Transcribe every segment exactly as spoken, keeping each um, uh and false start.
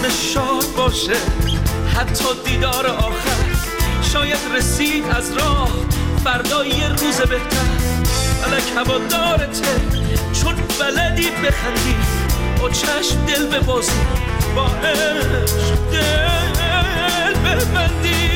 روزش شاد باشه، حتی دیدار آخر شاید رسید از راه، فردا یه روز بهتر. فلک هوادارته چون بلدی بخندی، با چشم دل ببازی، با عشق دل ببندی.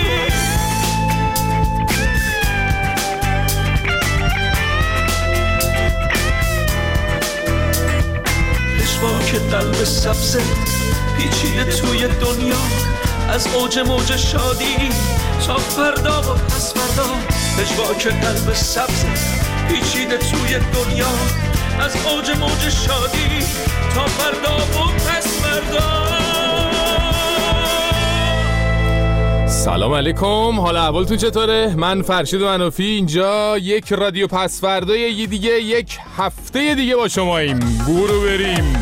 پشواک قلب سبزه پیچیده توی دنیا، از اوج موج شادی تا فردا و پس فردا. پشواک قلب سبزه پیچیده توی دنیا، از اوج موج شادی تا فردا و پس فردا. سلام علیکم، حال احوالتون چطوره؟ من فرشید منافی، اینجا یک رادیو پس فردا یه دیگه یک هفته دیگه با شماییم. برو بریم.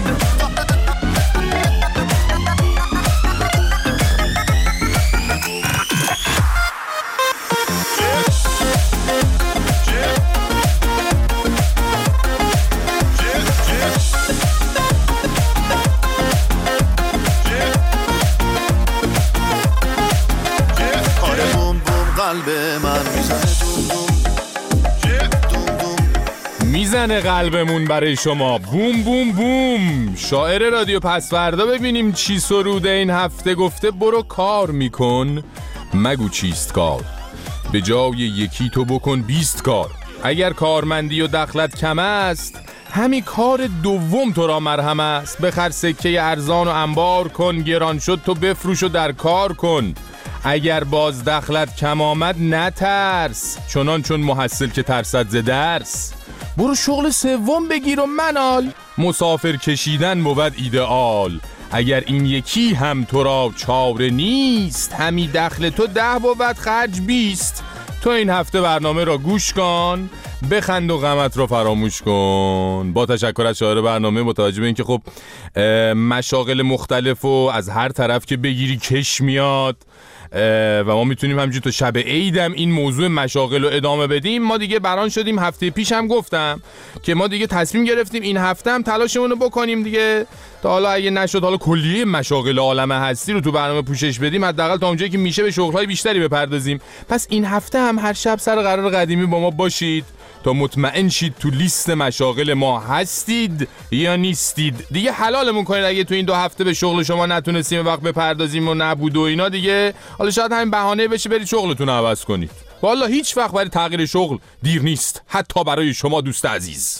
میزنه قلبمون برای شما بوم بوم بوم. شاعر رادیو پس فردا ببینیم چی سروده این هفته. گفته برو کار میکن مگو چیست کار، به جای یکی تو بکن بیست کار. اگر کارمندی و دخلت کم است، همی کار دوم تو را مرهم است. بخر سکه ارزان و انبار کن، گران شد تو بفروش و در کار کن. اگر باز دخلت کم آمد نترس، چنان چون محصل که ترسد ز درس. برو شغل سوم بگیر و منال، مسافر کشیدن بود ایدئال. اگر این یکی هم تو را چاره نیست، همی دخل تو ده بود خرج بیست. تو این هفته برنامه را گوش کن، بخند و غمت را فراموش کن. با تشکر از شاعر برنامه، متوجه به این که خب مشاغل مختلف و از هر طرف که بگیری کش میاد و ما میتونیم همینجور تا شب عیدم این موضوع مشاغل رو ادامه بدیم. ما دیگه بران شدیم، هفته پیش هم گفتم که ما دیگه تصمیم گرفتیم این هفته هم تلاشمون رو بکنیم دیگه، تا حالا اگه نشد حالا کلیه مشاغل عالم هستی رو تو برنامه پوشش بدیم، حداقل تا اونجایی که میشه به شغل‌های بیشتری بپردازیم. پس این هفته هم هر شب سر قرار قدیمی با ما باشید تا مطمئن شید تو لیست مشاغل ما هستید یا نیستید. دیگه حلالمون کنید اگه تو این دو هفته به شغل شما نتونستیم وقت بپردازیم و نبود و اینا دیگه. حالا شاید همین بهانه بشه برید شغلتون رو عوض کنید. والله هیچ وقت برای تغییر شغل دیر نیست، حتی برای شما دوست عزیز.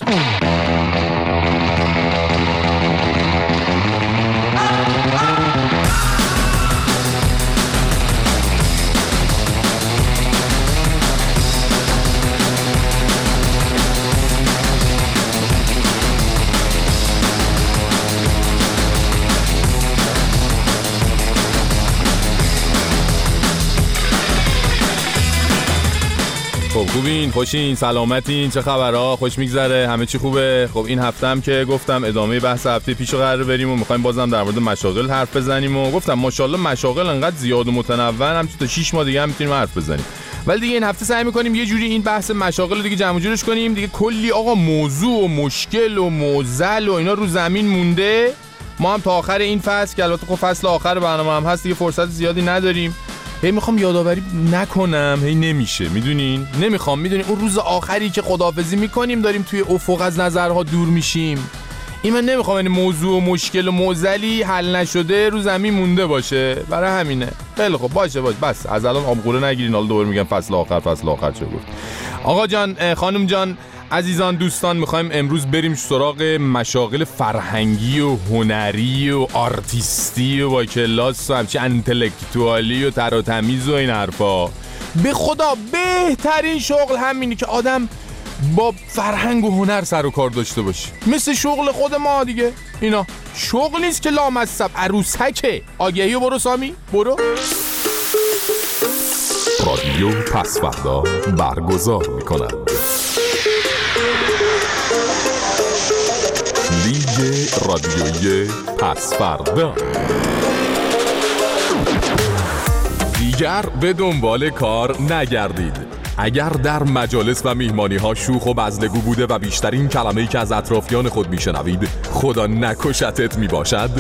خب خوبین، خوشین، سلامتین، چه خبرها؟ خوش میگذره؟ همه چی خوبه؟ خب این هفته هم که گفتم ادامه بحث هفته پیشو قرار بریم و میخوایم بازم در مورد مشاغل حرف بزنیم و گفتم ماشاءالله مشاغل انقدر زیاد و متنوع هم تا شش ماه دیگه هم میتونیم حرف بزنیم. ولی دیگه این هفته سعی میکنیم یه جوری این بحث مشاغل رو دیگه جمع جورش کنیم. دیگه کلی آقا موضوع و مشکل و معضل و اینا رو زمین مونده. ما هم تا آخر این فصل که البته خب فصل آخر برنامه هم هست دیگه فرصت زیادی نداریم. هی میخوام یادآوری نکنم، هی نمیشه، میدونین؟ نمیخوام، میدونین اون روز آخری که خداحافظی میکنیم داریم توی افق از نظرها دور میشیم. این من نمیخوام این موضوع و مشکل و معضلی حل نشده رو زمین مونده باشه، برای همینه. خیلی خب باشه باشه بس از الان آبقوره نگیرین، حالا دوباره میگم فصل آخر فصل آخر چه گفت. آقا جان، خانم جان، عزیزان، دوستان، میخوایم امروز بریم سراغ مشاغل فرهنگی و هنری و آرتیستی و با کلاس و همچه انتلکتوالی و تر و تمیز و این حرفا. به خدا بهترین شغل همینی که آدم با فرهنگ و هنر سر و کار داشته باشه، مثل شغل خود ما دیگه. اینا شغل نیست که لامصب، عروسکه. آگهی و برو سامی برو. رادیو پس فردا برگزار می‌کند لیگ رادیویی پس فردا. دیگر به دنبال کار نگردید. اگر در مجالس و میهمانی ها شوخ و بزلگو بوده و بیشترین کلمه‌ای که از اطرافیان خود میشنوید خدا نکشتت میباشد،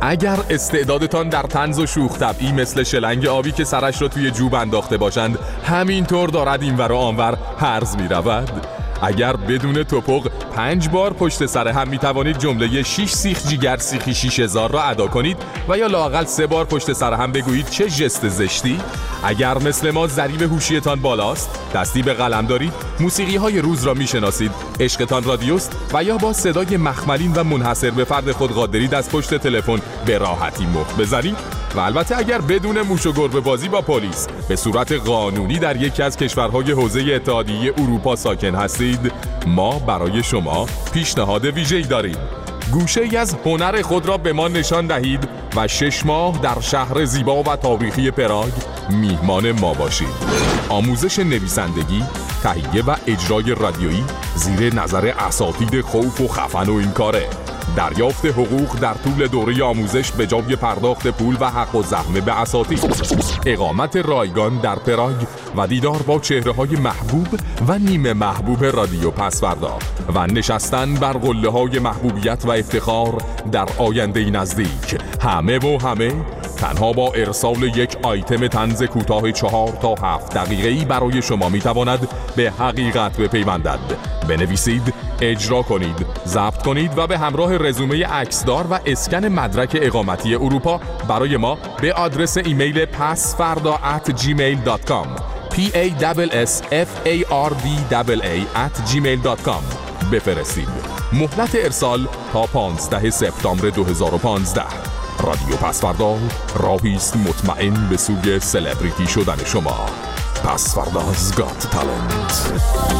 اگر استعدادتان در طنز و شوخ طبعی مثل شلنگ آبی که سرش را توی جوب انداخته باشند همینطور دارد اینور و آنور هرز می رود، اگر بدون توپق پنج بار پشت سر هم می توانید جمله شیش سیخ جیگر سیخی شیش هزار را ادا کنید و یا لااقل سه بار پشت سر هم بگویید چه ژست زشتی، اگر مثل ما ضریب هوشیتان بالاست، دستی به قلم دارید، موسیقی های روز را می شناسید، عشقتان رادیوست و یا با صدای مخملین و منحصر به فرد خود قادرید از پشت تلفن به راحتی مخ بزنید، و البته اگر بدون موش و گربه بازی با پلیس به صورت قانونی در یکی از کشورهای حوزه اتحادیه اروپا ساکن هستید، ما برای شما پیشنهاد ویژه‌ای داریم. گوشه‌ای از هنر خود را به ما نشان دهید و شش ماه در شهر زیبا و تاریخی پراگ میهمان ما باشید. آموزش نویسندگی، تهیه و اجرای رادیویی زیر نظر اساتید خوف و خفن و این کاره. دریافت حقوق در طول دوره آموزش به جای پرداخت پول و حق و زحمه به اساتید. اقامت رایگان در پراگ و دیدار با چهره‌های محبوب و نیمه محبوب رادیو پسوردا و نشستن بر قله‌های محبوبیت و افتخار در آینده نزدیک. همه و همه تنها با ارسال یک آیتم طنز کوتاه چهار تا هفت دقیقه‌ای برای شما میتواند به حقیقت بپیوندد. بنویسید، اجرا کنید، ضبط کنید و به همراه رزومه عکسدار و اسکن مدرک اقامتی اروپا برای ما به آدرس ایمیل pasfarda at gmail dot com p a s s f a r d a at gmail dot com بفرستید. مهلت ارسال تا پانزدهم سپتامبر دو هزار و پانزده. رادیو پسوردا راهی است مطمئن به سوی سلبریتی شدن شما. پسوردا's Got Talent.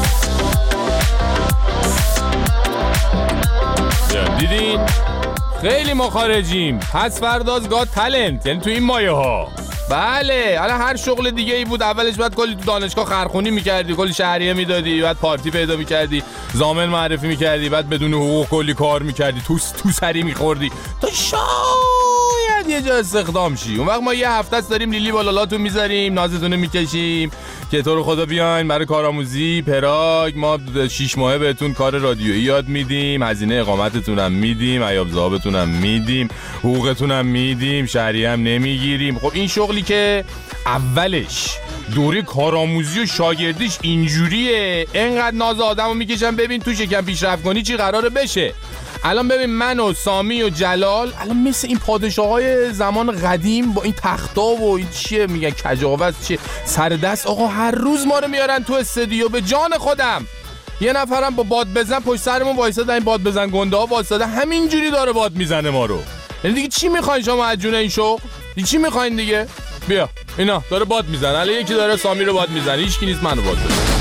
دیدین؟ خیلی ما خارجیم. پسوردا's Got Talent، یعنی تو این مایه ها. بله، حالا هر شغل دیگه ای بود اولش بعد کلی تو دانشگاه خرخونی میکردی، کلی شهریه میدادی، بعد پارتی پیدا میکردی، زامن معرفی میکردی، بعد بدون حقوق کلی کار میکردی، تو تو سری میخوردی تا شاید یه جا استخدام شی. اون وقت ما یه هفته است داریم لیلی بالالاتون میذاریم، نازتونه میکشیم که تو رو خدا بیاین برای کارآموزی پراگ. ما شش ماهه بهتون کار رادیویی یاد میدیم، هزینه اقامتتون هم میدیم، عیاب ذهابتون هم میدیم، حقوقتون هم میدیم، شهریه هم نمیگیریم. خب این شغلی که اولش دوره کارآموزی و شاگردیش اینجوریه، اینقدر ناز آدمو میکشن ببین تو شکم پیشرفت کنی چی قراره بشه. الان ببین من و سامی و جلال الان مثل این پادشاهای زمان قدیم با این تختا و این چیه میگن کجاوز چیه سردست، آقا هر روز ما رو میارن تو استودیو. به جان خودم یه نفرم با باد بزن پشت سرمون وایساده، این باد بزن گنده ها وایساده همینجوری داره باد میزنه ما رو. یعنی دیگه چی میخواین شما از جون این شغل؟ دیگه چی میخواین دیگه؟ بیا اینا داره باد میزنه، الان یکی داره سامی رو باد میزنه، هیچ کی نیست منو باد بزنه.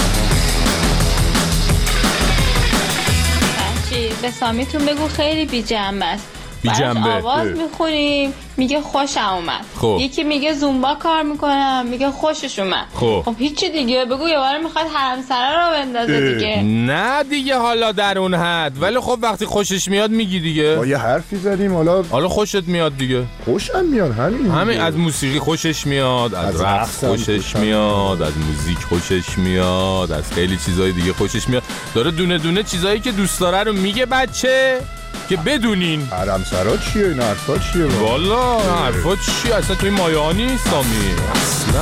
به سامیتون بگو خیلی بی جنبه است. بی جنبه آواز میخونیم میگه خوشم اومد. خب. یکی میگه زومبا کار میکنم میگه خوشش اومد. خب, خب هیچی دیگه بگو یه بار میخواد حرمسرا رو بندازه دیگه. نه دیگه حالا در اون حد، ولی خب وقتی خوشش میاد میگی دیگه. با یه حرفی زدیم حالا حالا خوشت میاد دیگه. خوشم میاد همین. همین از موسیقی خوشش میاد، از, از رقص خوشش میاد، از موزیک خوشش میاد، از خیلی چیزای دیگه خوشش میاد. داره دونه دونه چیزایی که دوست داره رو میگه بچه که بدونین. حرمسرا چیه؟ این حرفا چیه؟ والا حرفا چیه؟ اصلا توی مایه ها نیست سامی اصلا.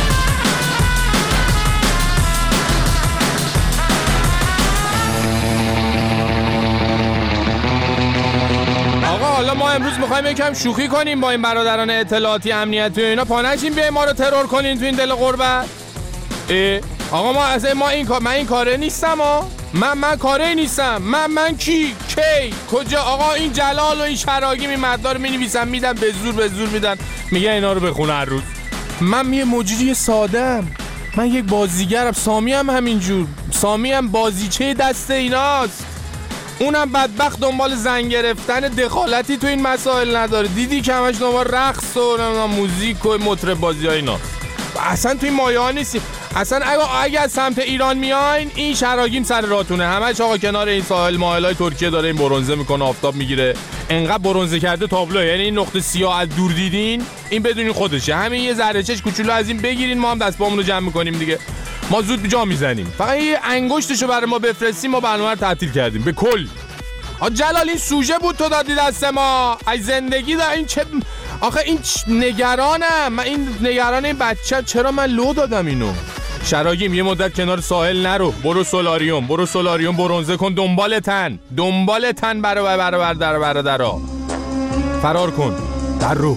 آقا حالا ما امروز میخوایم یکم شوخی کنیم با این برادران اطلاعاتی امنیتی و اینا، پا نشین بیاین ما رو ترور کنین تو این دل غربت. اه آقا ما اصلا ما این کار من این کاره نیستم ها. من من کاره نیستم. من من کی کی کجا؟ آقا این جلال و این شراگی می مدار می نویسن میدن به زور به زور میدن میگه اینا رو بخونه هر روز. من یه مجری ساده‌ام، من یک بازیگرم. سامی هم همینجور، سامی هم بازیچه دست ایناست. اونم بدبخت دنبال زن گرفتن، دخالتی تو این مسائل نداره. دیدی که همش دنبال رقص و موزیک و مطرب بازی ها اینا. اصلا توی مایه ها نیستیم. اصلا اگه اگه از سمت ایران میاین این شراگیم سر راتونه، همش آقا کنار این ساحل ماهلای ترکیه داره این برنزه میکنه، آفتاب میگیره، انقدر برنزه کرده تابلو، یعنی این نقطه سیاه از دور دیدین این بدونین خودشه. همین یه ذره چش کوچولو از این بگیرین ما هم دست پامون رو جمع میکنیم دیگه. ما زود به جا میزنیم. فقط یه انگشتشو برای ما بفرستیم ما برنامه رو تعطیل کردیم به کل. آ جلال این سوژه بود تو دادی دست ما. ای زندگی دا این چه آخه این چ... نگرانم من این نگران این بچه. چرا من لو دادم اینو؟ شراگیم یه مدت کنار ساحل نرو، برو سولاریوم، برو سولاریوم برونزه کن. دنبال تن دنبال تن برو برو برو در برو درا فرار کن در رو.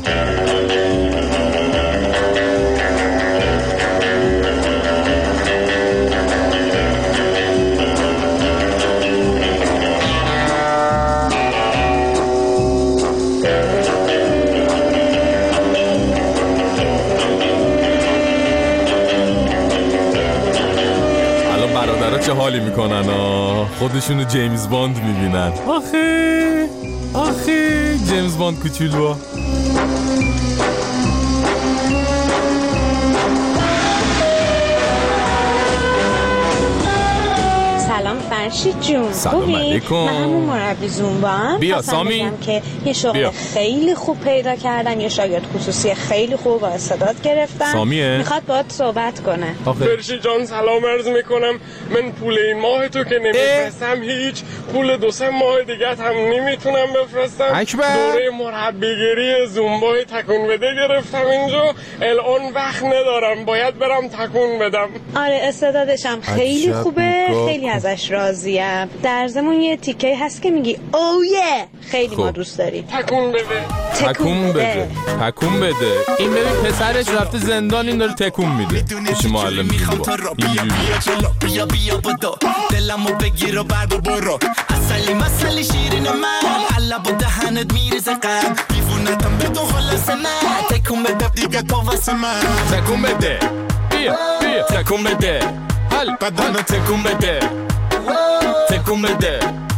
چه حالی میکنن ها، خودشونو جیمز باند میبینن. آخه آخه جیمز باند کوچولو. سلام فرشید جون. سلام علیکم. من همون مربی زومبام. بیا سامی که یه شغل بیا. خیلی خوب پیدا کردم، یه شاگرد خصوصی خیلی خوب با استعداد گرفتم. سامیه میخواد باهات صحبت کنه. فرشید جان سلام عرض میکنم. من پول این ماه تو که نمیفرستم هیچ، پول دو سه ماه دیگه هم نمیتونم بفرستم. اکبر دوره مربیگری زومبای تکون بده گرفتم اینجا، الان وقت ندارم، باید برم تکون بدم. آره استعدادشم خیلی خوبه، خیلی ازش راضیم. در ضمن یه تیکه هست که میگی اوه یه خیلی ما دوست داریم. تکون بده تکون بده تکون بده. این ببین پسرش رفته زندان، این داره تکون میده. بشه معلم میخوام تو رو بیا بیا جلو بیا بیا بدو دلمو بگیر و بعد برو اصلی مسئله شیرین من حالا با دهنت میریزه قلب دیوونتم بدون خلاص من تکون بده دیگه تو واسه من تکون بده بیا بیا تکون بده حال بدن تکون بده تکون بده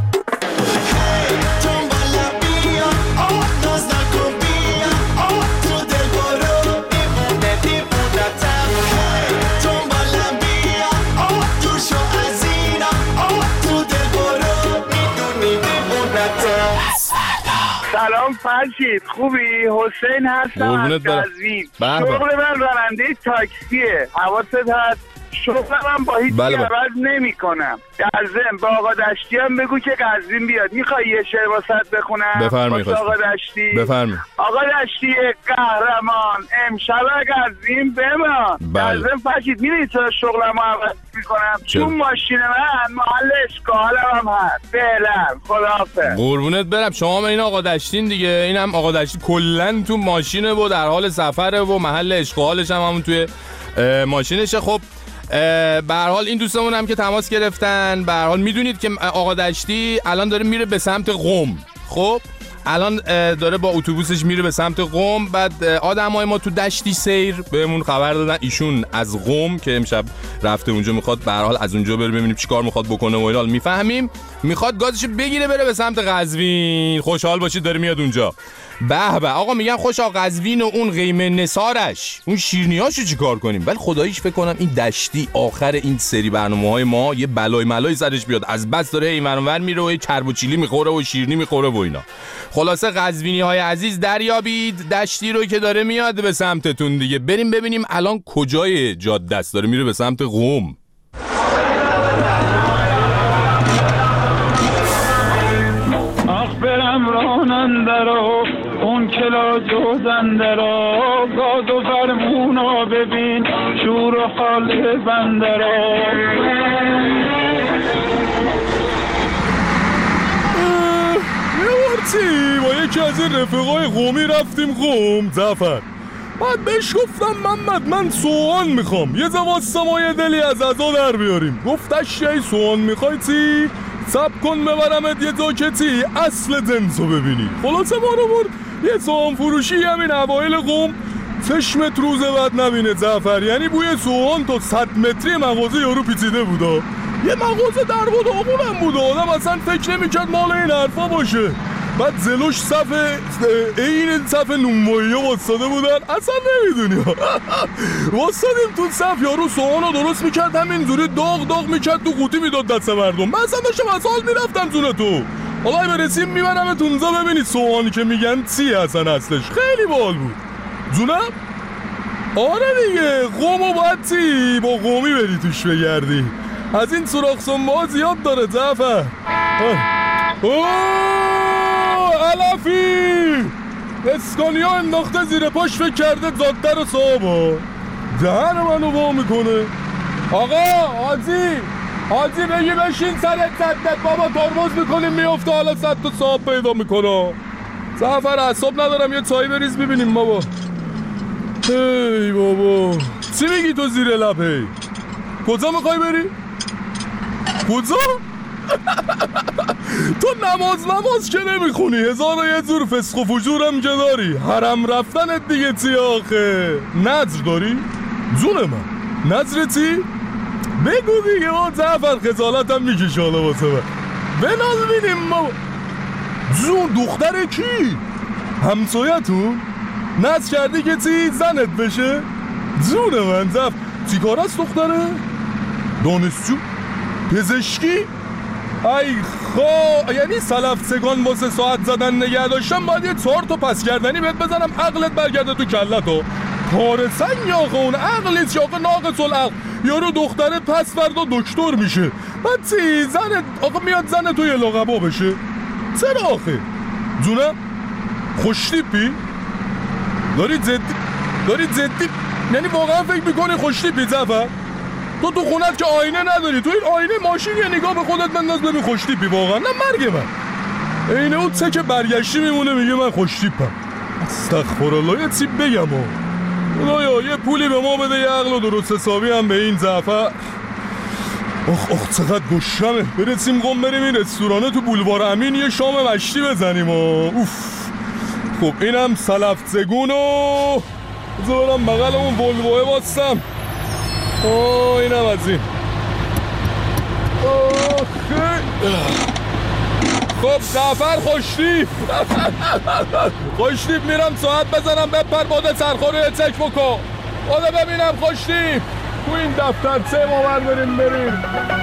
سلام فرشید، خوبی؟ حسین هستم از قزوین. شغل من راننده تاکسیه، حواست هست. شغل من با هیچ بله عوض نمی کنم. در ضمن با آقا دشتی هم بگو که قزوین بیاد. میخوای یه شعر واسط بخونم؟ بفرمایید آقا دشتی. بفرمایید. آقا دشتی قهرمان امشب قزوین بمان. در ضمن فرشید میدونی چرا شغلمو عوض میکنم؟ چون ماشین من محل اشغالم هم هست. فعلا خداحافظ. قربونت برم. شما هم این آقا دشتین دیگه. این هم آقا دشتی کلا تو ماشینه و در حال سفره و محل اشغالش هم همون توی ماشینشه. خب به هر حال این دوستمون هم که تماس گرفتن، به هر حال میدونید که آقا دشتی الان داره میره به سمت قم. خب الان داره با اتوبوسش میره به سمت قم. بعد آدمای ما تو دشتی سیر بهمون خبر دادن ایشون از قم که امشب رفته اونجا، میخواد به هر حال از اونجا بره ببینیم چیکار میخواد بکنه و اینا. میفهمیم میخواد گازشو بگیره بره به سمت قزوین. خوشحال باشید داره میاد اونجا. به به آقا میگن خوشا قزوین و اون قیمه نثارش اون شیرینیاشو چیکار کنیم. ولی خداییش فکر کنم این دشتی آخر این سری برنامه‌های ما یه بلای ملای سرش بیاد. از بس داره این ور میره و کرب و چیلی میخوره و شیرینی میخوره و اینا. خلاصه قزوینی‌های عزیز دریابید دشتی رو که داره میاد به سمتتون دیگه. بریم ببینیم الان کجای جاده است. داره میره به سمت قم. برم راننده را اون کلا جوزنده را گاز و فرمونا ببین شور و حال بنده را. میورتی با یکی از این رفقای قومی رفتیم قم زفر. بعد بهش گفتم محمد من سوهان میخوام، یه زواستا ما یه دلی از ازا در بیاریم. گفتش یه سوهان میخوای تی؟ سب کن ببرمت یه داکتی اصل دنسو ببینی. خلاصه ما رو برد یه سوهان فروشی همین اوایل قم. چشمت روز بعد نبینه زفر، یعنی بوی سوهان تا صد متری مغازه یارو پیچیده بودا. یه مغازه در بود آقونم بود، آدم اصلا فکر نمیکرد مال این حرفا باشه. بعد زلوش صف این صف نونوایی ها واسطاده بودن، اصلا نمیدونی واسطادیم تو صف. یارو سوهان رو درست میکرد همینجوری داغ داغ میکرد تو قوطی میداد دست مردم. من اصلا داشتم از حال میرفتم زونه تو. حالا برسیم میبرم تونزا ببینید سوهانی که میگن چی اصلا اصلش. خیلی بال بود جونم. آره دیگه قوم و باید چی با قومی بری توش بگردی. از این سراخ سنبه ها زیاد داره زفر. اوه علفی اسکانیا انداخته زیر پاش فکر کرده زادتر صاحبا دهن منو وا میکنه. آقا حاجی حاجی بگی بشین سرت صدت بابا ترمز میکنیم میفته حالا صد تا صاحب پیدا میکنه. زفر اعصاب ندارم یه چای بریز ببینیم بابا. هی بابا چی میگی تو زیر لبه؟ کجا میخوای بری؟ کجا؟ تو نماز نماز که نمیخونی هزار و یه جور فسق و فجورم که داری. حرم رفتنت دیگه چی آخه؟ نظر داری؟ جون من نظر چی؟ بگو دیگه ما زفر خجالتم میکشه حالا واسه من بنال بینیم ما. جون دختر کی؟ همسایتون؟ نظر کردی که چی؟ زنت بشه؟ جون من زفر چی کار است دختره؟ دانشجو؟ پزشکی؟ ای خوا یعنی سلفسگان واسه ساعت زدن نگه داشتم باید یه چهار تا پس کردنی بهت بزنم عقلت برگرده تو کلتو. کار سنگ آقا اون عقلیت که آقا ناقص العقل. یارو دختره پس فردا دکتر میشه بعد چی؟ زنت آقا میاد زن تو یه لقبا بشه. چرا آخه؟ جونم؟ خوشتیپی؟ داری جدی داری جدی یعنی واقعا فکر میکنی خوشتیپی زفر؟ تو تو خونت که آینه نداری تو این آینه ماشین یه نگاه به خودت بنداز ببین خوشتیپی واقعا. نه مرگ من اینه اون سه که برگشتی میمونه میگه من خوشتیپم. استغفرالله یه چی بگم ها خدایا یه پولی به ما بده یه عقل و درست حسابی هم به این زعفر. اخ اخ چقدر گشنمه. برسیم قم بریم این رستورانه تو بولوار امین یه شام مشتی بزنیم ها. اوف خب اینم سلفزگون و بذارم بغل اون ولوه باستم. اوه اینم از این. خب زعفر خوشتیپ خوشتیپ میرم ساعت بزنم بپر باده سرخور یه چک بکن باده ببینم خوشتیپ تو این دفتر سه ما بر بریم بریم.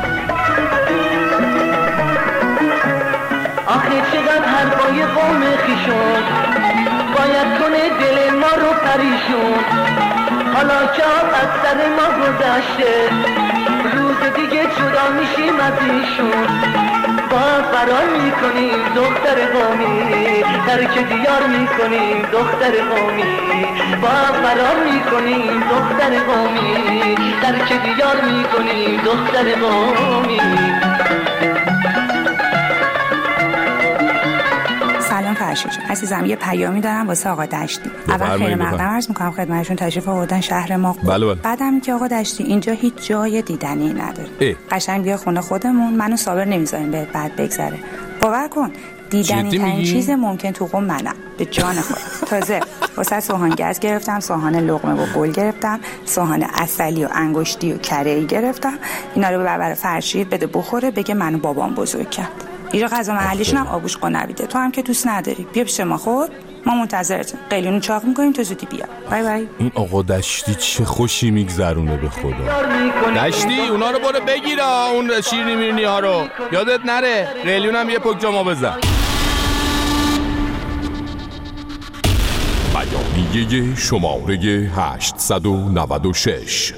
آخه چقدر حرفای قوم خیشون باید کنه دل ما رو پریشون. حالا که از سر ما گذشته روز دیگه جدا میشیم از ایشون. با فرار میکنیم دختر قومی ترک دیار میکنیم دختر قومی. با فرار میکنیم دختر قومی ترک دیار میکنیم دختر قومی. سلام فرشید عزیزم یه پیامی دارم واسه آقا دشتی. اول خیلی مقدم عرض میکنم خدمتشون تشریف آوردن شهر ما. بله بله. بعدم که آقا دشتی اینجا هیچ جای دیدنی نداره. اه. قشنگ بیا خونه خودمون منو صابر نمیذاریم بهت بعد بگذره. باور کن دیدنی ترین چیز ممکن تو قم منم به جان خودم. تازه واسه سوهان گز گرفتم سوهان لقمه و گل گرفتم سوهان عسلی و انگشتی و کره‌ای گرفتم. اینا رو به بربر فرشید بده بخوره بگه منو بابام بزرگ کرد. اینجا غذا محلیشون هم آبوش قنبیده تو هم که دوست نداری بیا پیش ما خود ما منتظرتیم قلیونو چاق میکنیم تو زودی بیا. بای بای. این آقا دشتی چه خوشی میگذرونه به خدا. دشتی اونا رو برو بگیرا اون شیرینی میرنی ها رو یادت نره قلیون هم یه پک جاما بزن. بیانیه شماره هشتصد و نود و شش.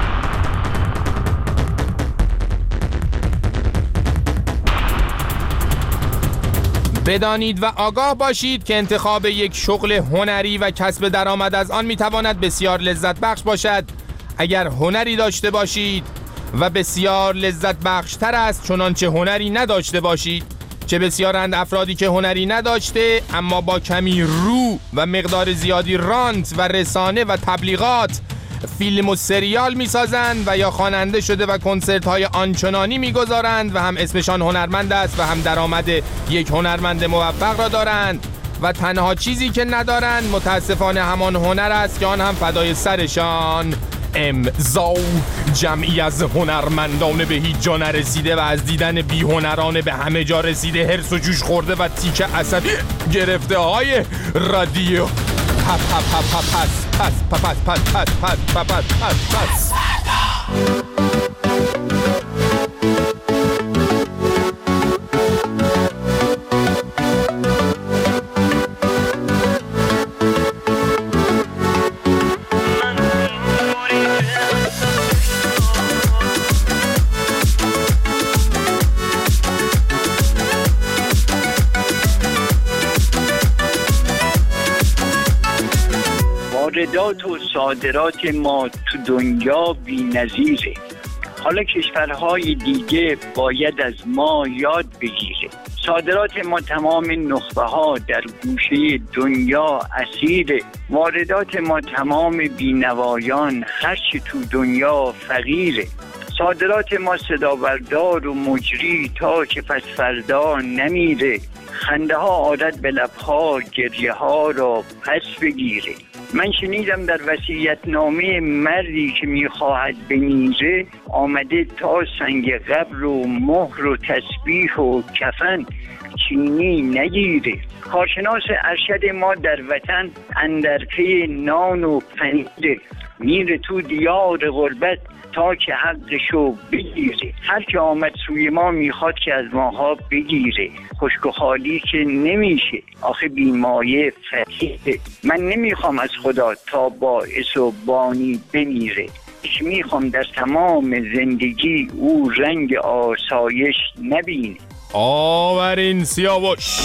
بدانید و آگاه باشید که انتخاب یک شغل هنری و کسب درآمد از آن میتواند بسیار لذت بخش باشد اگر هنری داشته باشید و بسیار لذت بخش تر است چنانچه هنری نداشته باشید. چه بسیارند افرادی که هنری نداشته اما با کمی رو و مقدار زیادی رانت و رسانه و تبلیغات فیلم و سریال میسازند و یا خواننده شده و کنسرت های آنچنانی میگذارند و هم اسمشان هنرمند است و هم درآمد یک هنرمند موفق را دارند و تنها چیزی که ندارند متاسفانه همان هنر است که آن هم فدای سرشان. امضا جمعی از هنرمندان به هیچ جا نرسیده و از دیدن بی هنرانه به همه جا رسیده هرس و جوش خورده و تیک عصبی گرفته های رادیو پس پس پس پس پس پس پس پس پس پس پس پس واردات و صادرات ما تو دنیا بی‌نظیره. حالا کشورهای دیگه باید از ما یاد بگیره. صادرات ما تمام نخبه ها در گوشه دنیا اسیره. واردات ما تمام بینوایان هرچی تو دنیا فقیره. صادرات ما صدابردار و مجری تا که پس فردا نمیره. خنده ها عادت به لبها گریه ها را پس بگیره. من شنیدم در وصیت‌نامه مردی که میخواهد بمیره آمده تا سنگ قبر و مهر و تسبیح و کفن چینی نگیره. کارشناس ارشد ما در وطن اندر پی نان و پنیر میره تو دیار غربت تا که حقشو بگیره. هر که آمد سوی ما میخواد که از ماها بگیره. خشک و خالی که نمیشه آخه بیمایه فقیره. من نمیخوام از خدا تا باعث و بانی بمیره. میخوام در تمام زندگی او رنگ آسایش نبینه. آورین سیاوش.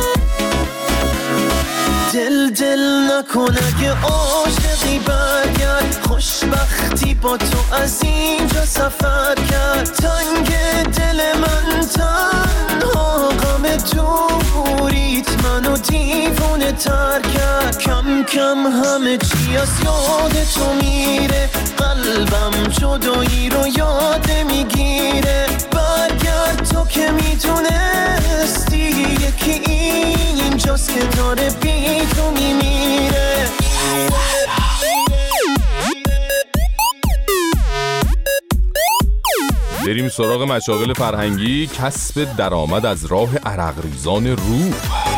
دل دل نکن اگه عاشقی برگرد، خوشبختی با تو از اینجا سفر کرد. تنگ دل من تنها غم دوریت منو دیوونه تر کرد. کم کم همه چی از یاد تو میره، قلبم جدایی رو یاد میگیره. برگرد تو که میتونستی، یکی اینجاست که داره بی تو میمیره. بریم سراغ مشاغل فرهنگی. کسب درآمد از راه عرقریزان روح.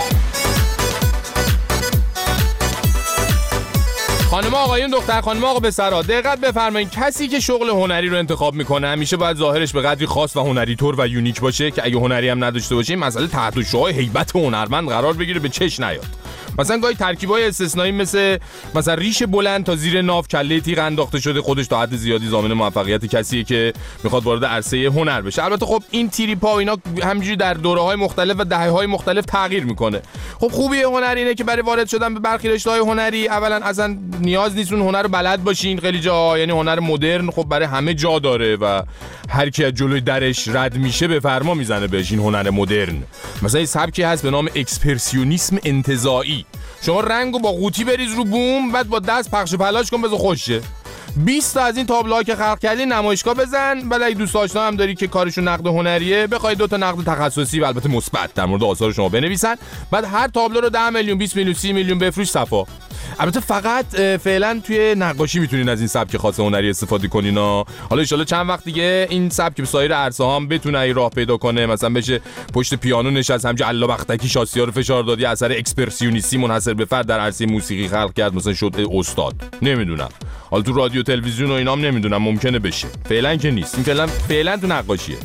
خانم آقایون، دختر خانم آقا پسرها، دقت بفرمایید. کسی که شغل هنری رو انتخاب میکنه همیشه باید ظاهرش به قدری خاص و هنری طور و یونیک باشه که اگه هنری هم نداشته باشه این مسئله تحت شعاع هیبت هنرمند قرار بگیره، به چش نیاد. مثلا گاهی ترکیبای استثنایی مثل مثلا ریش بلند تا زیر ناف، کله تیغ انداخته شده، خودش تا حد زیادی ضامن موفقیت کسیه که میخواد وارد عرصه هنر بشه. البته خب این تریپا اینا همینجوری در دوره‌های مختلف و دهه‌های مختلف تغییر میکنه. خب خوبی هنر اینه که برای وارد شدن به برخی رشته‌های هنری اولا اصلا نیاز نیست اون هنر رو بلد باشین. خیلی جا یعنی هنر مدرن خب برای همه جا داره و هر کی از جلوی درش رد میشه به فرما میزنه بهش. این هنر مدرن مثلا یه سبکی هست به نام اکسپرسیونیسم انتزاعی. شما رنگو با قوطی بریز رو بوم، بعد با دست پخش و پلاش کن بذار خوشه. بیست تا از این تابلوها که خلق کردی نمایشگاه بزن. بعد اگه دوست آشنا هم داری که کارشون نقد هنریه، بخوای دو تا نقد تخصصی و البته مثبت در مورد آثار شما بنویسن. بعد هر تابلو رو ده میلیون، بیست میلیون، سی میلیون بفروش صفا. البته فقط فعلا توی نقاشی میتونین از این سبک خاص هنری استفاده کنین. حالا ان شاءالله چند وقت دیگه این سبک به سایر عرصه ها هم بتونه ای راه پیدا کنه. مثلا بشه پشت پیانو نشست، همچنین علا بختکی شاسی‌ها رو فشار دادی، اثر اکسپرسیونیستی منحصر به فرد در عرصه موسیقی خلق کرد، مثلا شد استاد. نمیدونم حالا تو رادیو تلویزیون و اینام نمیدونم، ممکنه بشه. فعلا که نیست. این فعلا فعلا تو نقاشیه.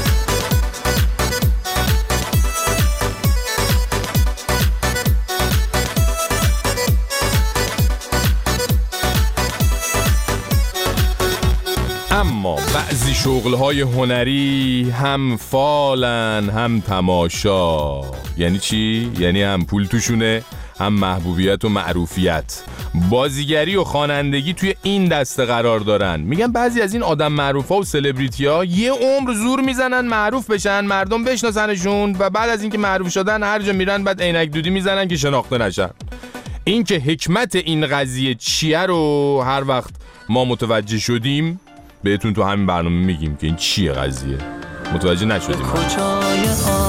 اما بعضی شغل‌های هنری هم فالن هم تماشا. یعنی چی؟ یعنی هم پول توشونه هم محبوبیت و معروفیت. بازیگری و خوانندگی توی این دسته قرار دارن. میگن بعضی از این آدم معروفا و سلبریتی‌ها یه عمر زور میزنن معروف بشن، مردم بشناسنشون و بعد از اینکه معروف شدن هر جا میرن بعد عینک دودی میزنن که شناخته نشن. این که حکمت این قضیه چیه رو هر وقت ما متوجه شدیم بهتون تو همین برنامه میگیم که این چیه قضیه. متوجه نشدیم. کجای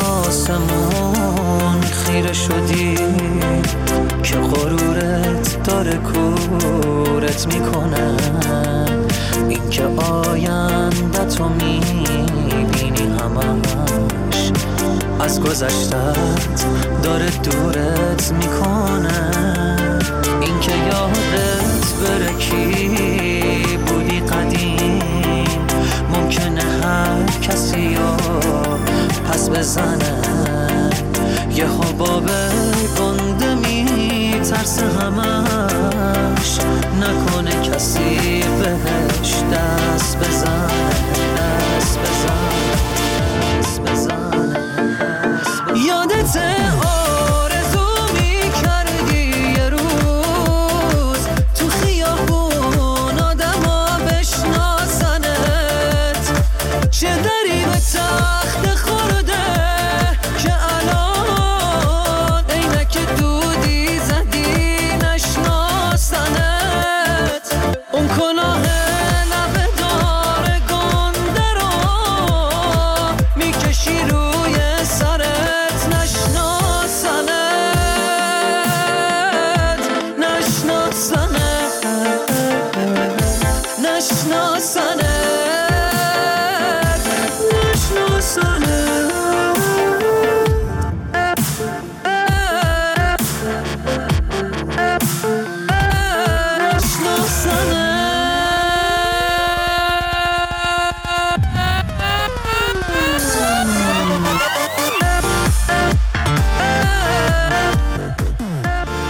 آسمون خیره شدی که غرورت داره کورت میکنه. این که آینده تو میبینی همش از گذشتت داره دورت میکنه. این که یادت بره کی بودی قدیم، ممکنه هر کسی رو پس بزنه. یه حباب گنده میترسه همش، نکنه کسی بهش دست بزنه دست بزنه دست بزنه. یادت آرزو میکردی یه روز تو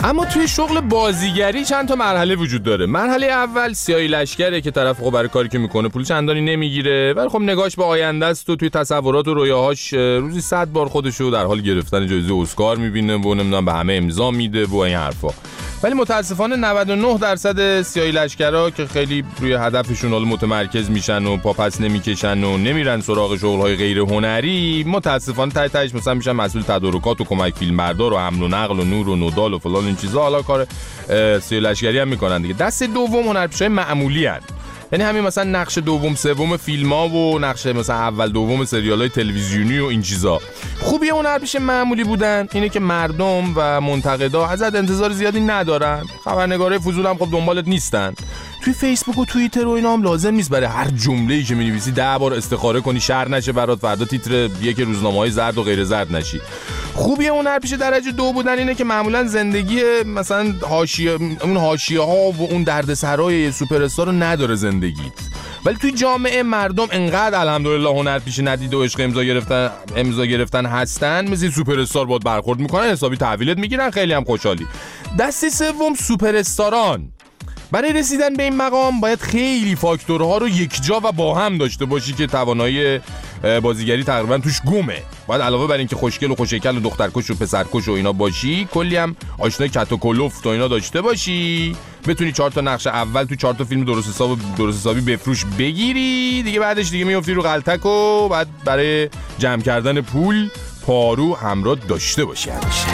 اما توی شغل بازیگری چند تا مرحله وجود داره. مرحله اول سیاهی لشکره که طرف خب برای کاری که میکنه پول چندانی نمیگیره، ولی خب نگاش به آینده است و توی تصورات و رویاهاش روزی صد بار خودشو در حال گرفتن جایزه اسکار میبینه و نمیدونم به همه امضا میده و این حرفا. ولی متاسفانه نود و نه درصد سیاهی لشکرا که خیلی روی هدفشون حالا متمرکز میشن و پاپس نمیکشن و نمیرن سراغ شغل‌های غیر هنری، متاسفانه تای تایش مثلا میشن مسئول تدارکات و کمک فیلمبردار و حمل و نقل و نور و نودال و فلان این چیزا. حالا کار سیاهی لشکری هم میکنن دیگه. دست دوم هنرپیشه‌های معمولی هن. یعنی همین مثلا نقش دوم سوم فیلم‌ها و نقش مثلا اول دوم سریال‌های تلویزیونی و این چیزا. خوبی هنرپیشه معمولی بودن اینه که مردم و منتقدا ازت انتظار زیادی ندارن. خبرنگارای فضول هم خب دنبالت نیستن. توی فیسبوک و توییتر و اینا هم لازم نیست برای هر جمله‌ای که می‌نویسی ده بار استخاره کنی شر نشه برات فردا تیتر یک روزنامه‌های زرد و غیر زرد نشی. خوبی هنرپیشه درجه دو بودن اینه که معمولا زندگی مثلا حاشیه اون حاشیه‌ها و اون دردسرای سوپر استار رو نداره زندگیت. ولی توی جامعه مردم انقدر الحمدلله هنرپیشه ندیده و عشق امضا گرفتن امضا گرفتن هستن، مثل سوپر استار باهات برخورد میکنن، حسابی تحویلت میگیرن، خیلی هم خوشحالی. دسته سوم سوپر استاران. برای رسیدن به این مقام باید خیلی فاکتورها رو یکجا و با هم داشته باشی که توانایی بازیگری تقریبا توش گمه. باید علاوه بر این که خوشگل و خوشکل و دخترکش و پسرکش و اینا باشی، کلی هم آشنای کت و کلفت و اینا داشته باشی، بتونی چهار تا نقش اول تو چهار تا فیلم درست حساب درست حسابی بفروش بگیری دیگه. بعدش دیگه میافتی رو غلطک و بعد برای جمع کردن پول پارو همراه داشته باشی همیشه.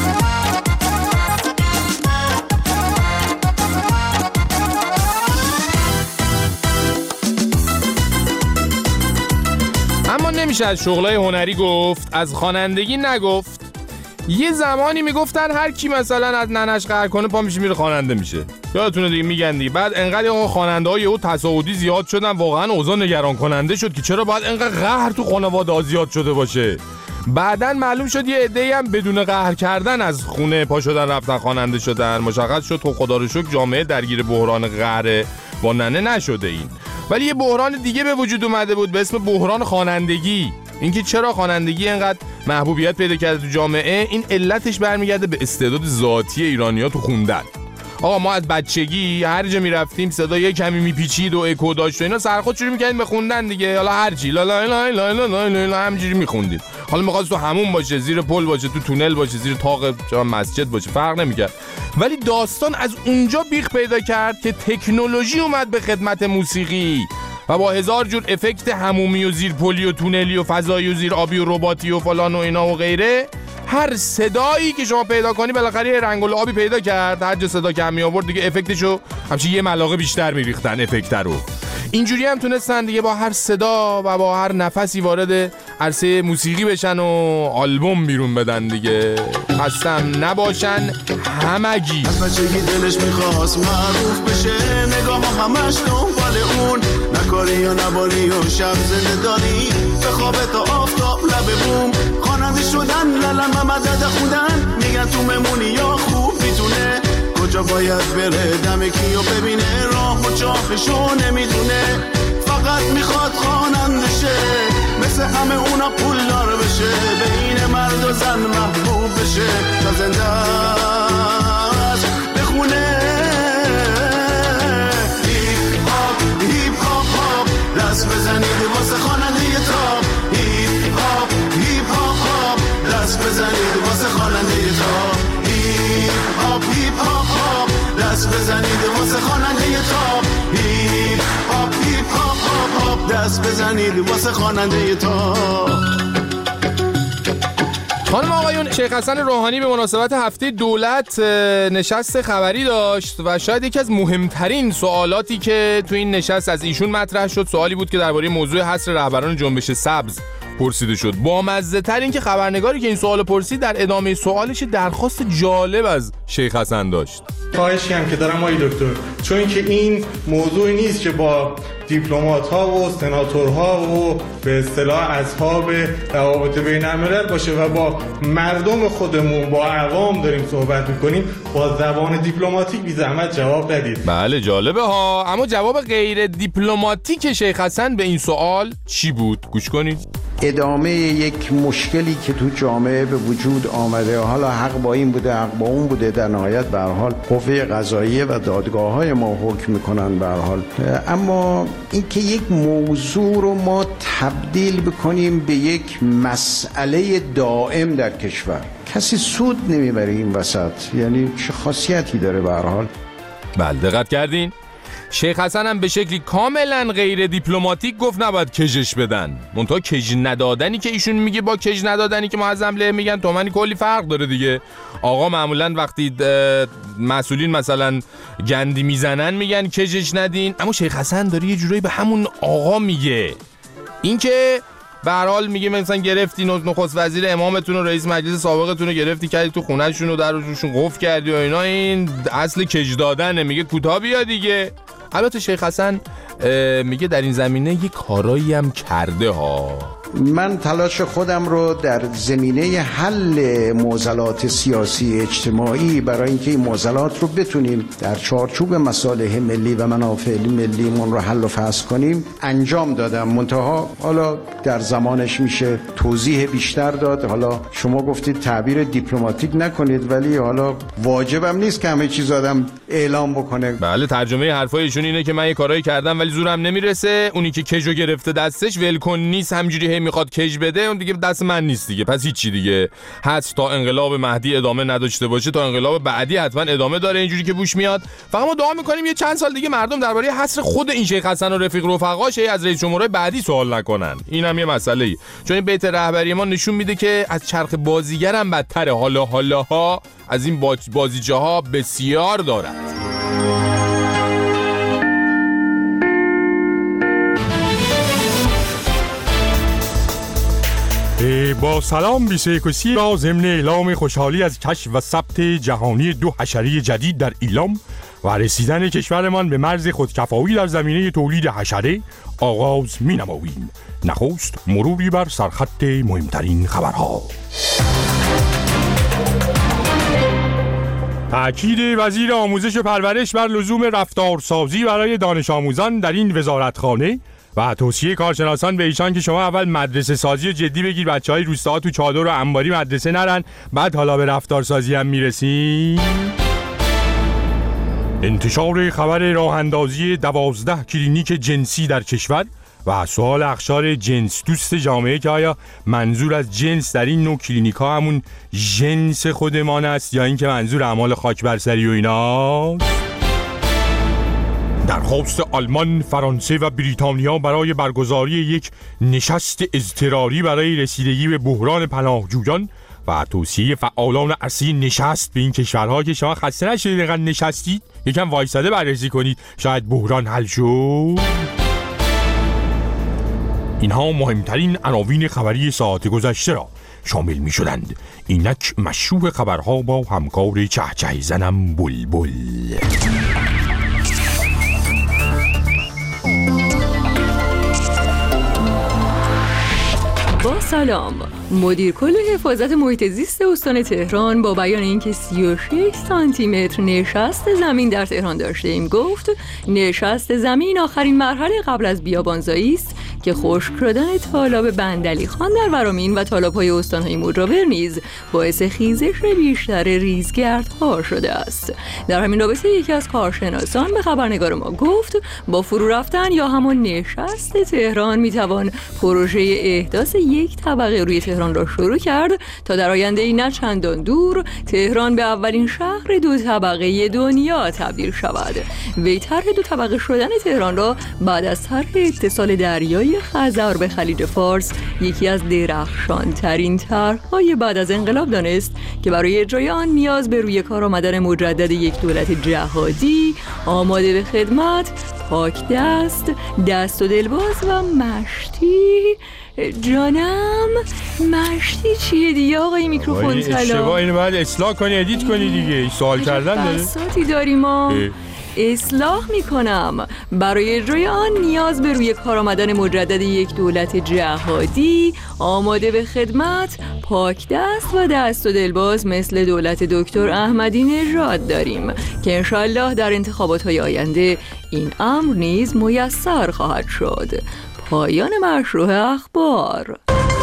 اما نمیشه از شغلای هنری گفت، از خوانندگی نگفت. یه زمانی میگفتن هر کی مثلا از ننش قهر کنه پا میشه میره خواننده میشه. یادتونه دیگه میگن دیگه. بعد انقدر خواننده‌ها یهو تصاعدی زیاد شدن، واقعا اوضاع نگران کننده شد که چرا باید انقدر قهر تو خانواده زیاد شده باشه. بعدن معلوم شد یه عده‌ای هم بدون قهر کردن از خونه پا شدن رفتن خواننده شدن. مشخص شد تو خدا رو شکر جامعه درگیر بحران قهر با ننه نشده این. ولی یه بحران دیگه به وجود اومده بود به اسم بحران خوانندگی. اینکه چرا خوانندگی اینقدر محبوبیت پیدا کرده تو جامعه، این علتش برمیگرده به استعداد ذاتی ایرانی‌ها تو خوندن. آقا ما از بچگی هر جا میرفتیم صدا یه کمی میپیچید و اکو داشت و اینا سرخود شروع میکردیم به خوندن دیگه. حالا هر چی لا لا لا لا لا لا لا لا همینجوری میخوندیم. حالا می‌خواست تو همون باشه، زیر پل باشه، تو تونل باشه، زیر طاق مسجد باشه، فرق نمیکرد. ولی داستان از اونجا بیخ پیدا کرد که تکنولوژی اومد به خدمت موسیقی و با هزار جور افکت حمومی و زیر پلی و تونلی و فضایی و زیر آبی و رباطی و فلان و اینا و غیره، هر صدایی که شما پیدا کنی بالاخره یه رنگ و آبی پیدا کرد. هر جا صدا کم می آورد دیگه افکتشو همچین یه ملاقه بیشتر میریختن افکت رو. اینجوری هم تونستن دیگه با هر صدا و با هر نفسی وارد عرصه موسیقی بشن و آلبوم بیرون بدن دیگه. خستم نباشن همگی. از بچگی دلش میخواست معروف بشه، نگاه ها همش دنبال اون، نکاری یا نباری و شب زنده داری، به خواب تا آفتاب لبه بوم، خواننده شدن للم مدد خودن، میگن تو ممونی یا خوب میتونه، کجا باید بره دم کیو ببینه، راه و چاهشو نمیدونه، فقط میخواد خواننده شه، مثل همه اونا پولدار بشه، بین مرد و زن محبوب بشه، تا زنده است بخونه. هیپ هاپ هیپ هاپ هاپ دست بزنید واسه خواننده تاپ، هیپ هاپ هیپ هاپ هاپ دست بزنید واسه خواننده تاپ، هیپ هاپ هیپ هاپ هاپ دست بزنید واسه خواننده تاپ، هیپ هاپ هیپ هاپ هاپ هاپ دست بزنید واسه خواننده تاپ. خانم آقایون، شیخ حسن روحانی به مناسبت هفته دولت نشست خبری داشت و شاید یکی از مهمترین سوالاتی که تو این نشست از ایشون مطرح شد سوالی بود که درباره موضوع حصر رهبران جنبش سبز پرسیده شد. با مزه تر این که خبرنگاری که این سوال پرسید در ادامه سوالش درخواست جالب از شیخ حسن داشت. خواهشی هم که دارم آقای دکتر، چون که این موضوعی نیست که با دیپلمات ها و سناتورها و به اصطلاح اصحاب روابط بین الملل باشه و با مردم خودمون با عوام داریم صحبت میکنیم، با زبان دیپلماتیک بی زحمت جواب ندید. بله جالبه ها. اما جواب غیر دیپلماتیک شیخ حسن به این سوال چی بود؟ گوش کنید. ادامه یک مشکلی که تو جامعه به وجود آمده، حالا حق با این بوده حق با اون بوده، در نهایت به هر حال قوه قضاییه و دادگاه‌های ما حکم میکنن به هر حال. اما اینکه یک موضوع رو ما تبدیل بکنیم به یک مسئله دائم در کشور، کسی سود نمیبره این وسط، یعنی چه خاصیتی داره به هر حال؟ بله دقت کردین؟ شیخ حسن هم به شکلی کاملا غیر دیپلماتیک گفت نباید کژش بدن. منتها کژ ندادنی که ایشون میگه با کژ ندادنی که معظم له میگن تومانی کلی فرق داره دیگه. آقا معمولا وقتی مسئولین مثلا گندی میزنن میگن کژش ندین، اما شیخ حسن داره یه جورایی به همون آقا میگه. این که به هر حال میگه مثلا گرفتی نخست وزیر امامتون و رئیس مجلس سابقتون رو گرفتی کردی تو خونه‌شون و درشون قفل کردی و اینا، این اصل کج دادنه. میگه کوتاه بیا دیگه. البته شیخ حسن میگه در این زمینه یه کارایی هم کرده ها. من تلاش خودم رو در زمینه حل معضلات سیاسی اجتماعی برای اینکه این معضلات رو بتونیم در چارچوب مصالح ملی و منافع ملیمون رو حل و فصل کنیم انجام دادم. منتها حالا در زمانش میشه توضیح بیشتر داد. حالا شما گفتید تعبیر دیپلماتیک نکنید، ولی حالا واجبم نیست که همه چیز آدم اعلام بکنه. بله ترجمه حرفایشون اینه که من یه کارایی کردم ولی زورم نمیرسه. اونی که کجو گرفته دستش ولکن نیست، همجوری میخواد کج بده، اون دیگه دست من نیست دیگه. پس هیچی دیگه هست تا انقلاب مهدی ادامه نداشته باشه، تا انقلاب بعدی حتما ادامه داره اینجوری که بوش میاد. فقط ما دعا میکنیم یه چند سال دیگه مردم درباره حصر خود این شیخ حسن و رفیق رفقاش از رئیس جمهور بعدی سوال نکنن. اینم یه مسئله‌ای، چون این بیت رهبری ما نشون میده که از چرخ بازیگر هم بدتره. حالا حالاها از این بازیچه ها بسیار دارند. با سلام بیسیکوسی را ضمن اعلام خوشحالی از کشف و ثبت جهانی دو حشره جدید در ایلام و رسیدن کشورمان به مرز خودکفایی در زمینه تولید حشره آغاز می نماییم. نخست مروری بر سرخط مهمترین خبرها. تأکید وزیر آموزش و پرورش بر لزوم رفتارسازی برای دانش آموزان در این وزارتخانه و توصیه کارشناسان به ایشان که شما اول مدرسه سازی جدی بگیر، بچهای روستاها تو چادر و انباری مدرسه نرن، بعد حالا به رفتارسازی هم میرسیم. انتشار خبر راه اندازی دوازده کلینیک جنسی در کشور و سوال اخشار جنس دوست جامعه که آیا منظور از جنس در این نوع کلینیک ها همون جنس خودمان است یا اینکه منظور اعمال خاک برسری و ایناست؟ درخواست آلمان، فرانسه و بریتانیا برای برگزاری یک نشست اضطراری برای رسیدگی به بحران پناهجویان و توصیه فعالان عرصه نشست به این کشورها که شما خسته نشدید اینقدر نشستید، یکم وایساده بررسی کنید شاید بحران حل شد. اینها مهمترین عناوین خبری ساعت گذشته را شامل می شدند. اینک مشروع خبرها با همکار چهچه زنم بلبل. با سلام. مدیر کل حفاظت محیط زیست استان تهران با بیان اینکه سی و شش سانتی متر نشست زمین در تهران داشته ایم گفت نشست زمین آخرین مرحله قبل از بیابانزایی است که خشک شدن تالاب بندعلی خان در ورامین و تالاب‌های استان‌های مجاور نیز باعث خیزش بیشتر ریزگردها شده است. در همین رابطه یکی از کارشناسان به خبرنگار ما گفت با فرو رفتن یا همان نشست تهران میتوان پروژه احداث یک طبقه روی تهران را شروع کرد تا در آینده نه چندان دور تهران به اولین شهر دو طبقه دنیا تبدیل شود. وی طرح دو طبقه شدن تهران را بعد از طرح اتصال دریایی خزر به خلیج فارس یکی از درخشان‌ترین طرح‌های بعد از انقلاب دانست که برای اجرای آن نیاز به روی کار آمدن مجدد یک دولت جهادی آماده به خدمت، پاک دست، دست و دلباز و مشتی. جانم مشتی چیه دیگه آقای میکروفون طلا؟ اشتباه اینو باید اصلاح کنی، ادیت کنی دیگه. سوال کردن داره؟ بساتی داریم ما. اصلاح میکنم. برای اجرای آن نیاز به روی کار آمدن مجدد یک دولت جهادی آماده به خدمت، پاک دست و دست و دلباز مثل دولت دکتر احمدی نژاد داریم که انشالله در انتخابات های آینده این امر نیز میسر خواهد شد. پایان مشروع اخبار.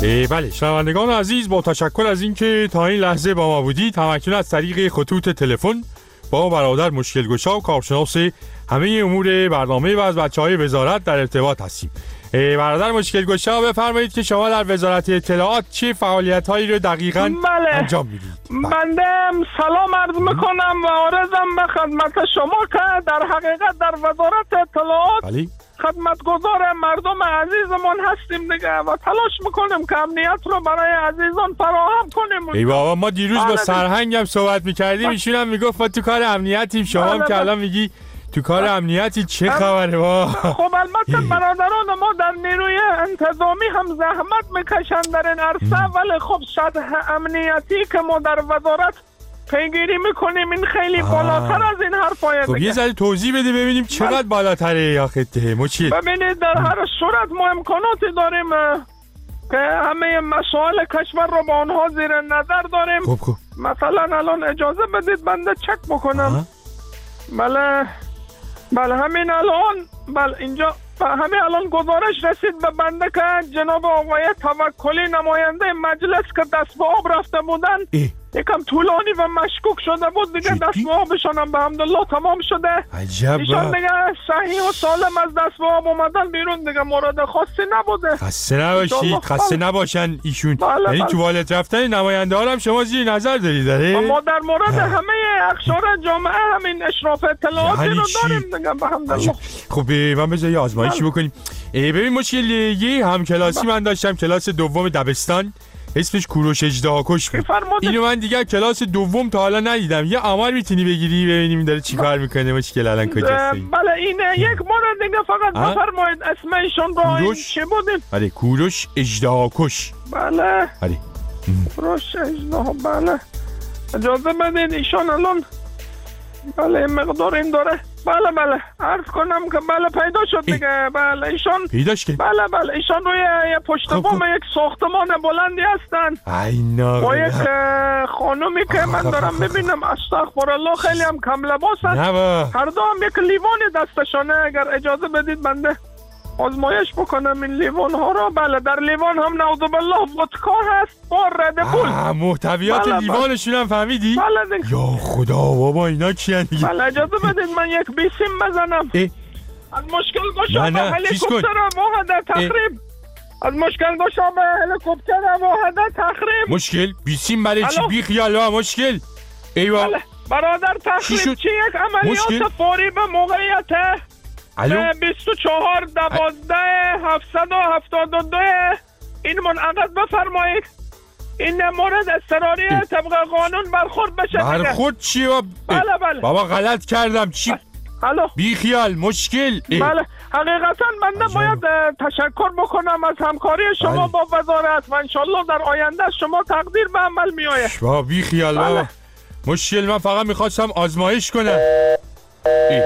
بله شنوندگان عزیز، با تشکر از اینکه تا این لحظه با ما بودید. همکنون از طریق خطوط تلفن با برادر مشکل گشا و کارشناس همه امور برنامه و از بچهای وزارت در ارتباط هستیم. برادر مشکل گشا بفرمایید که شما در وزارت اطلاعات چه فعالیت هایی رو دقیقاً بله. انجام میدید؟ بنده سلام عرض میکنم و عرضم به خدمت شما که در حقیقت در وزارت اطلاعات بله. خدمتگزار مردم عزیزمون هستیم دیگه و تلاش میکنیم که امنیت رو برای عزیزان فراهم کنیم. ای بابا ما دیروز بله با سرهنگ هم صحبت میکردیم، ایشون هم میگفت ما تو کار امنیتیم، شما هم که الان میگی تو کار امنیتی، چه خبره با؟ خب البته برادران ما در نیروی انتظامی هم زحمت میکشن در این عرصه، ولی خب سطح امنیتی که ما در وزارت پیگیری میکنیم این خیلی آه. بالاتر از این حرفای خب دیگه. یه ذره توضیح بده ببینیم چقدر بالاتره یا خطه مچی؟ ببینید در هر صورت ما امکاناتی داریم که همه مسائل کشور رو با آنها زیر نظر داریم. خب خب مثلا الان اجازه بدید بنده چک بکنم. بله بله همین الان بله اینجا همین الان گزارش رسید به بنده که جناب آقای توکلی نماینده مجلس که دست به آب رفته بودن اه. یکم طولانی و مشکوک شده بود دیگه، دست به آبشان هم به حمدالله تمام شده. عجب. ایشان دیگه صحیح و سالم از دست به آب اومدن بیرون دیگه، مورد خاصی نبوده. خسته نباشید، خسته نباشن ایشون. یعنی تو والت رفتن نماینده ها هم شما زیر نظر دارید داره؟ ما در مورد ها. همه اقشار جامعه همین اشراف اطلاعاتی رو داریم دیگه به حمدالله. خب من بذار یه آزمایشی بکنیم. ببین مشکل یه همکلاسی من داشتم کلاس دوم دبستان، اسمش کوروش اژدهاکش بود. اینو من دیگه کلاس دوم تا حالا ندیدم. یه آمار میتونی بگیری ببینیم داره چی کار میکنه؟ مشکل الان کجاست؟ بله این یک مورد دیگه فقط بفرمایید اسم ایشون رو این چی بودین؟ بله کوروش اژدهاکش. بله بله کوروش اژدها. بله اجازه بدید ایشون الان بله مقدار این داره. بله بله عرض کنم که بله پیدا شد دیگه. بله ایشان پیداش که بله بله ایشان روی یه پشت بام یک ساختمان بلندی هستن. ای نه با یک خانومی که من دارم ببینم استغفرالله خیلی هم کم لباسن. هر دو هم یک لیوان دستشانه. اگر اجازه بدید بنده آزمایش بکنم این لیوان ها رو. بله در لیوان هم نعوذ بالله ودکا هست با ردبول. محتویات بله لیوانشون هم فهمیدی؟ بله دیگه. یا خدا بابا اینا کیان دیگه؟ بله اجازه بدید من یک بیسیم بزنم. اه؟ از مشکل گشا به هلیکوپتر واحده تخریب. از مشکل گشا به هلیکوپتر واحده تخریب. مشکل بیسیم برای چی؟ بی خیال ها مشکل. ایوا بله. برادر تخریب چی یک عملیات فوری به موقعیت بیست و چهار دوازده هفتصد و هفتاد و دو این منعقد بفرمایید. این مورد اضطراری طبق قانون برخورد بشه. برخورد چی بابا؟ بله بله بابا غلط کردم چی؟ الو بی خیال مشکل. بله حقیقتا بنده باید تشکر بکنم از همکاری شما با وزارت و انشالله در آینده شما تقدیر به عمل می آید. بابا بی خیال بابا بله. مشکل من فقط میخواستم آزمایش کنم. ای.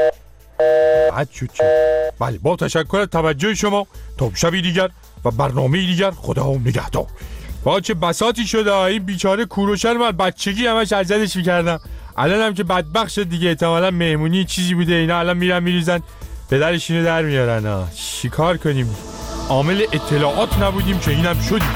بعد شد چه؟ بله با تشکر توجه شما تا شبی دیگر و برنامه دیگر خدا نگهدار. با چه بساطی شده این بیچاره کوروشر من بچگی همش ازدش میکردم، الان هم که بدبخت شد دیگه احتمالا مهمونی چیزی بوده اینا الان میرن میریزن پدرشینو در میارن. ها چیکار کنیم؟ عامل اطلاعات نبودیم که اینم شدیم.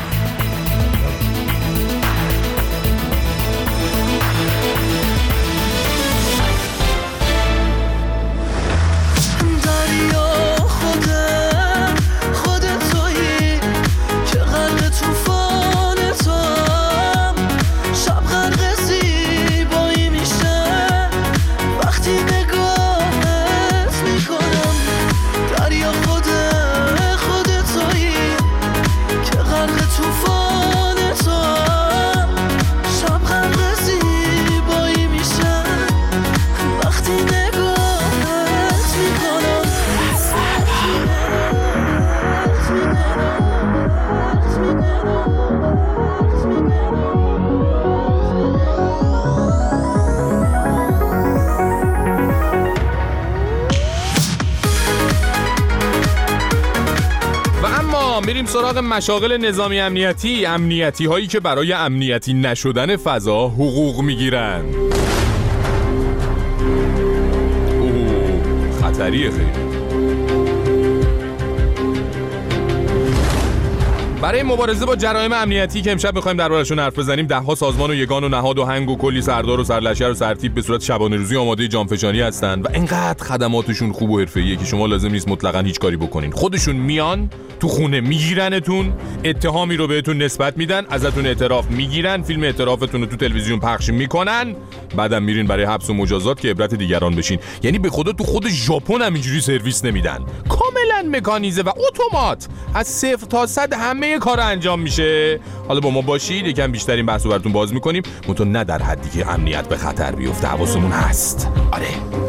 میریم سراغ مشاغل نظامی امنیتی، امنیتی هایی که برای امنیتی نشدن فضا حقوق میگیرن. اوه خطریه خیلی. برای مبارزه با جرایم امنیتی که امشب می‌خوایم درباره‌شون حرف بزنیم، ده‌ها سازمان و یگان و نهاد و هنگ و کلی سردار و سرلشکر و سرتیپ به صورت شبانه روزی آماده جانفشانی هستن و اینقدر خدماتشون خوب و حرفه‌ایه که شما لازم نیست مطلقاً هیچ کاری بکنین. خودشون میان تو خونه میگیرنتون، اتهامی رو بهتون نسبت میدن، ازتون اعتراف میگیرن، فیلم اعترافتون رو تو تلویزیون پخش میکنن، بعدم میرین برای حبس و مجازات که عبرت دیگران بشین. یعنی به خدا تو خود ژاپن هم اینجوری سرویس نمیدن. کاملا مکانیزه و اتومات از صفر تا صد همه کار انجام میشه. حالا با ما باشید، یکم بیشتر این بحثو براتون باز میکنیم، منتها نه در حدی که امنیت به خطر بیفته. حواسمون هست. آره.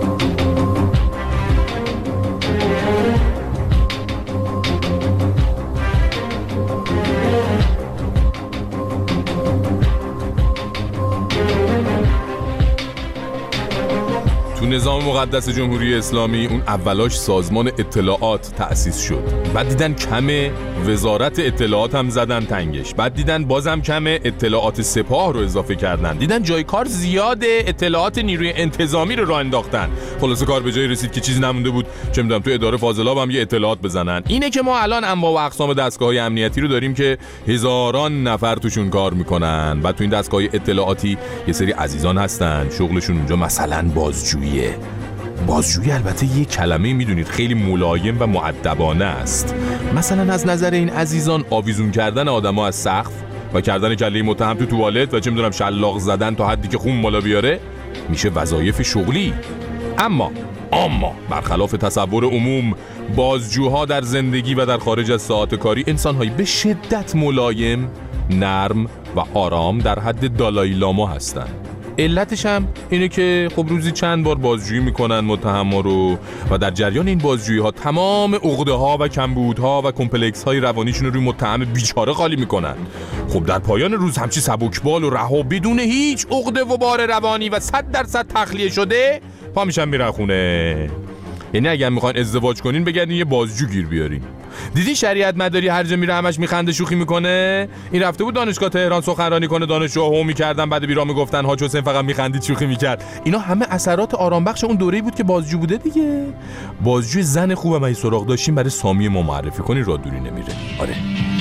تو نظام مقدس جمهوری اسلامی اون اولاش سازمان اطلاعات تأسیس شد، بعد دیدن کمه، وزارت اطلاعات هم زدن تنگش، بعد دیدن بازم کمه، اطلاعات سپاه رو اضافه کردن، دیدن جای کار زیاده، اطلاعات نیروی انتظامی رو راه انداختن. خلاصه کار به جای رسید که چیزی نمونده بود چه میدونم تو اداره فاضلاب هم یه اطلاعات بزنن. اینه که ما الان انواع و اقسام دستگاه‌های امنیتی رو داریم که هزاران نفر توشون کار میکنن. بعد تو این دستگاه‌های اطلاعاتی یه سری عزیزان هستن شغلشون اونجا مثلا بازجویی. بازجویی البته یه کلمه میدونید خیلی ملایم و مؤدبانه است. مثلا از نظر این عزیزان آویزون کردن آدما از سقف و کردن کله متهم تو توالت و چه میدونم شلاق زدن تا حدی که خون بالا بیاره میشه وظایف شغلی. اما اما برخلاف تصور عموم، بازجوها در زندگی و در خارج از ساعات کاری انسان‌هایی به شدت ملایم، نرم و آرام در حد دالای لاما هستن. علتش هم اینه که خب روزی چند بار بازجویی میکنن متهما رو و در جریان این بازجویی ها تمام عقده ها و کمبودها و کمپلکس های روانیشون رو روی متهم بیچاره خالی میکنن. خب در پایان روز همچی سبکبال و رها بدون هیچ عقده و بار روانی و صد درصد تخلیه شده پا میشن میرن خونه. یعنی اگر میخواین ازدواج کنین بگردین یه بازجو گیر بیارین. دیدی شریعت مداری هر جا میره همش میخنده شوخی میکنه؟ این رفته بود دانشگاه تهران سخنرانی کنه، دانشجوها هو میکردن، بعد بیرا میگفتن حاج حسین فقط میخندید شوخی میکرد. اینا همه اثرات آرام بخش اون دوره‌ای بود که بازجو بوده دیگه. بازجوی زن خوبه ما سراغ داشتیم، برای سامی ما معرفی کنین، راه دوری نمیره. آره.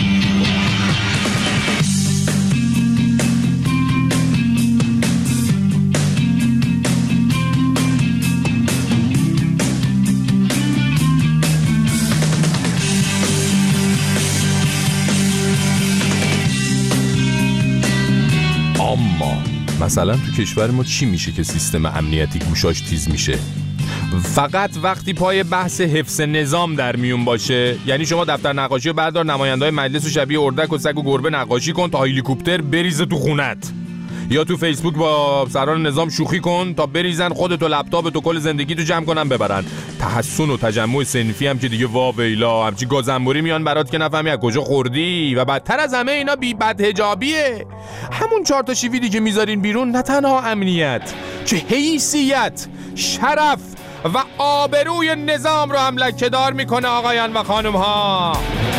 مثلا تو کشور ما چی میشه که سیستم امنیتی گوشاش تیز میشه؟ فقط وقتی پای بحث حفظ نظام در میون باشه. یعنی شما دفتر نقاشی رو بردار، نماینده‌های مجلس و شبیه اردک و سگ و گربه نقاشی کن تا هلیکوپتر بریزه تو خونت، یا تو فیسبوک با سران نظام شوخی کن تا بریزن خودت و لپتاپت و کل زندگی تو جمع کنن ببرن. تحسن و تجمع صنفی هم که دیگه وا ویلا، همچی گازنبوری میان برات که نفهمی از کجا خوردی. و بدتر از همه اینا بی بدحجابیه. همون چهار تا شیویدی که میذارین بیرون نه تنها امنیت که حیثیت، شرف و آبروی نظام رو هم لکه‌دار میکنه. آقایان و خانم ها،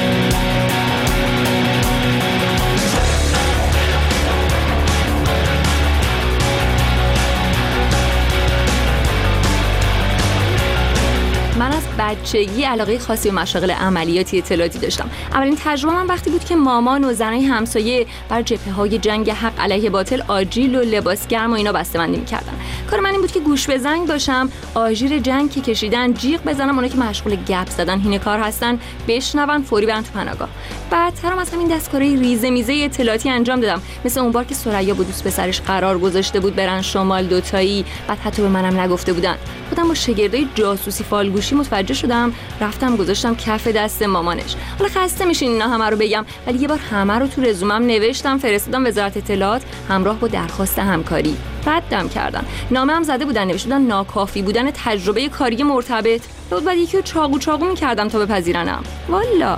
من از بچگی علاقه خاصی به مشاغل عملیاتی اطلاعاتی داشتم. اولین تجربه من وقتی بود که مامان و زنای همسایه بر جبهه‌های جنگ حق علیه باطل آجیل و لباس گرم و اینا بسته‌بندی می‌کردن. کار من این بود که گوش به زنگ باشم، آژیر جنگ که کشیدن جیغ بزنم، اونایی که مشغول گپ زدن هینه کار هستن بشنون، فوری برن تو پناهگاه. بعدترم از همین دستکارهای ریزه میزه اطلاعاتی انجام دادم، مثل اون بار که ثریا با دوست پسرش قرار گذاشته بود برن شمال دوتایی، بعد حتی به منم نگفته بودن. خودم با شگردای جاسوسی فالگوشی متوجه شدم، رفتم گذاشتم کف دست مامانش. حالا خسته میشین اینا همه رو بگم، ولی یه بار همه رو تو رزومم نوشتم، فرستادم وزارت اطلاعات همراه با درخواست همکاری. ردم کردن. نامه هم زده بودن، نوشته بودن ناکافی بودن تجربه کاری مرتبط. بود بعد یکی رو چاقو چاقو می‌کردم تا بپذیرنم. والا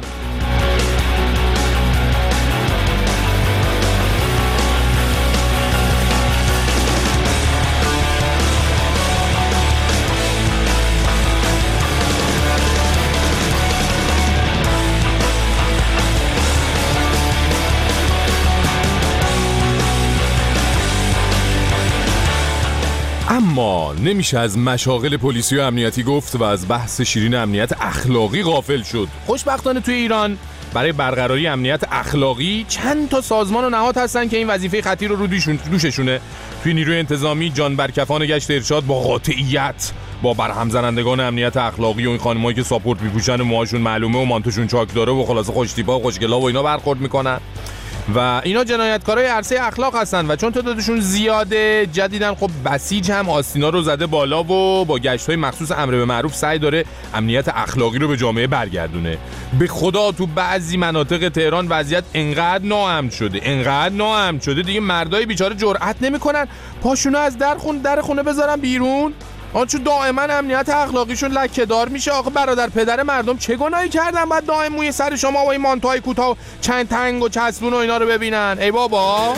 اما نمیشه از مشاغل پلیسی و امنیتی گفت و از بحث شیرین امنیت اخلاقی غافل شد. خوشبختانه توی ایران برای برقراری امنیت اخلاقی چند تا سازمان و نهاد هستن که این وظیفه خطیر رو دوششونه. توی نیروی انتظامی جان برکفان گشت ارشاد با قاطعیت با برهم زنندگان امنیت اخلاقی و این خانمایی که ساپورت میپوشن و موهاشون معلومه و مانتوشون چاک داره و خلاصه خوشتیپا و خوشگلا و اینا برخورد میکنن و اینا جنایتکارای عرصه اخلاق هستن و چون تعدادشون زیاده جدیدن خب بسیج هم آستینا رو زده بالا و با گشت‌های مخصوص امر به معروف سعی داره امنیت اخلاقی رو به جامعه برگردونه. به خدا تو بعضی مناطق تهران وضعیت انقدر ناامن شده انقدر ناامن شده دیگه مردای بیچاره جرئت نمی‌کنن پاشونو از در خونه در خونه بذارن بیرون. آن چون دائما امنیت اخلاقیشون لکه‌دار میشه. آخه برادر پدر مردم چه گناهی کردن بعد دائم موی سر شما و این مانتوهای کوتاه و چند تنگ و چسبون و اینا رو ببینن؟ ای بابا.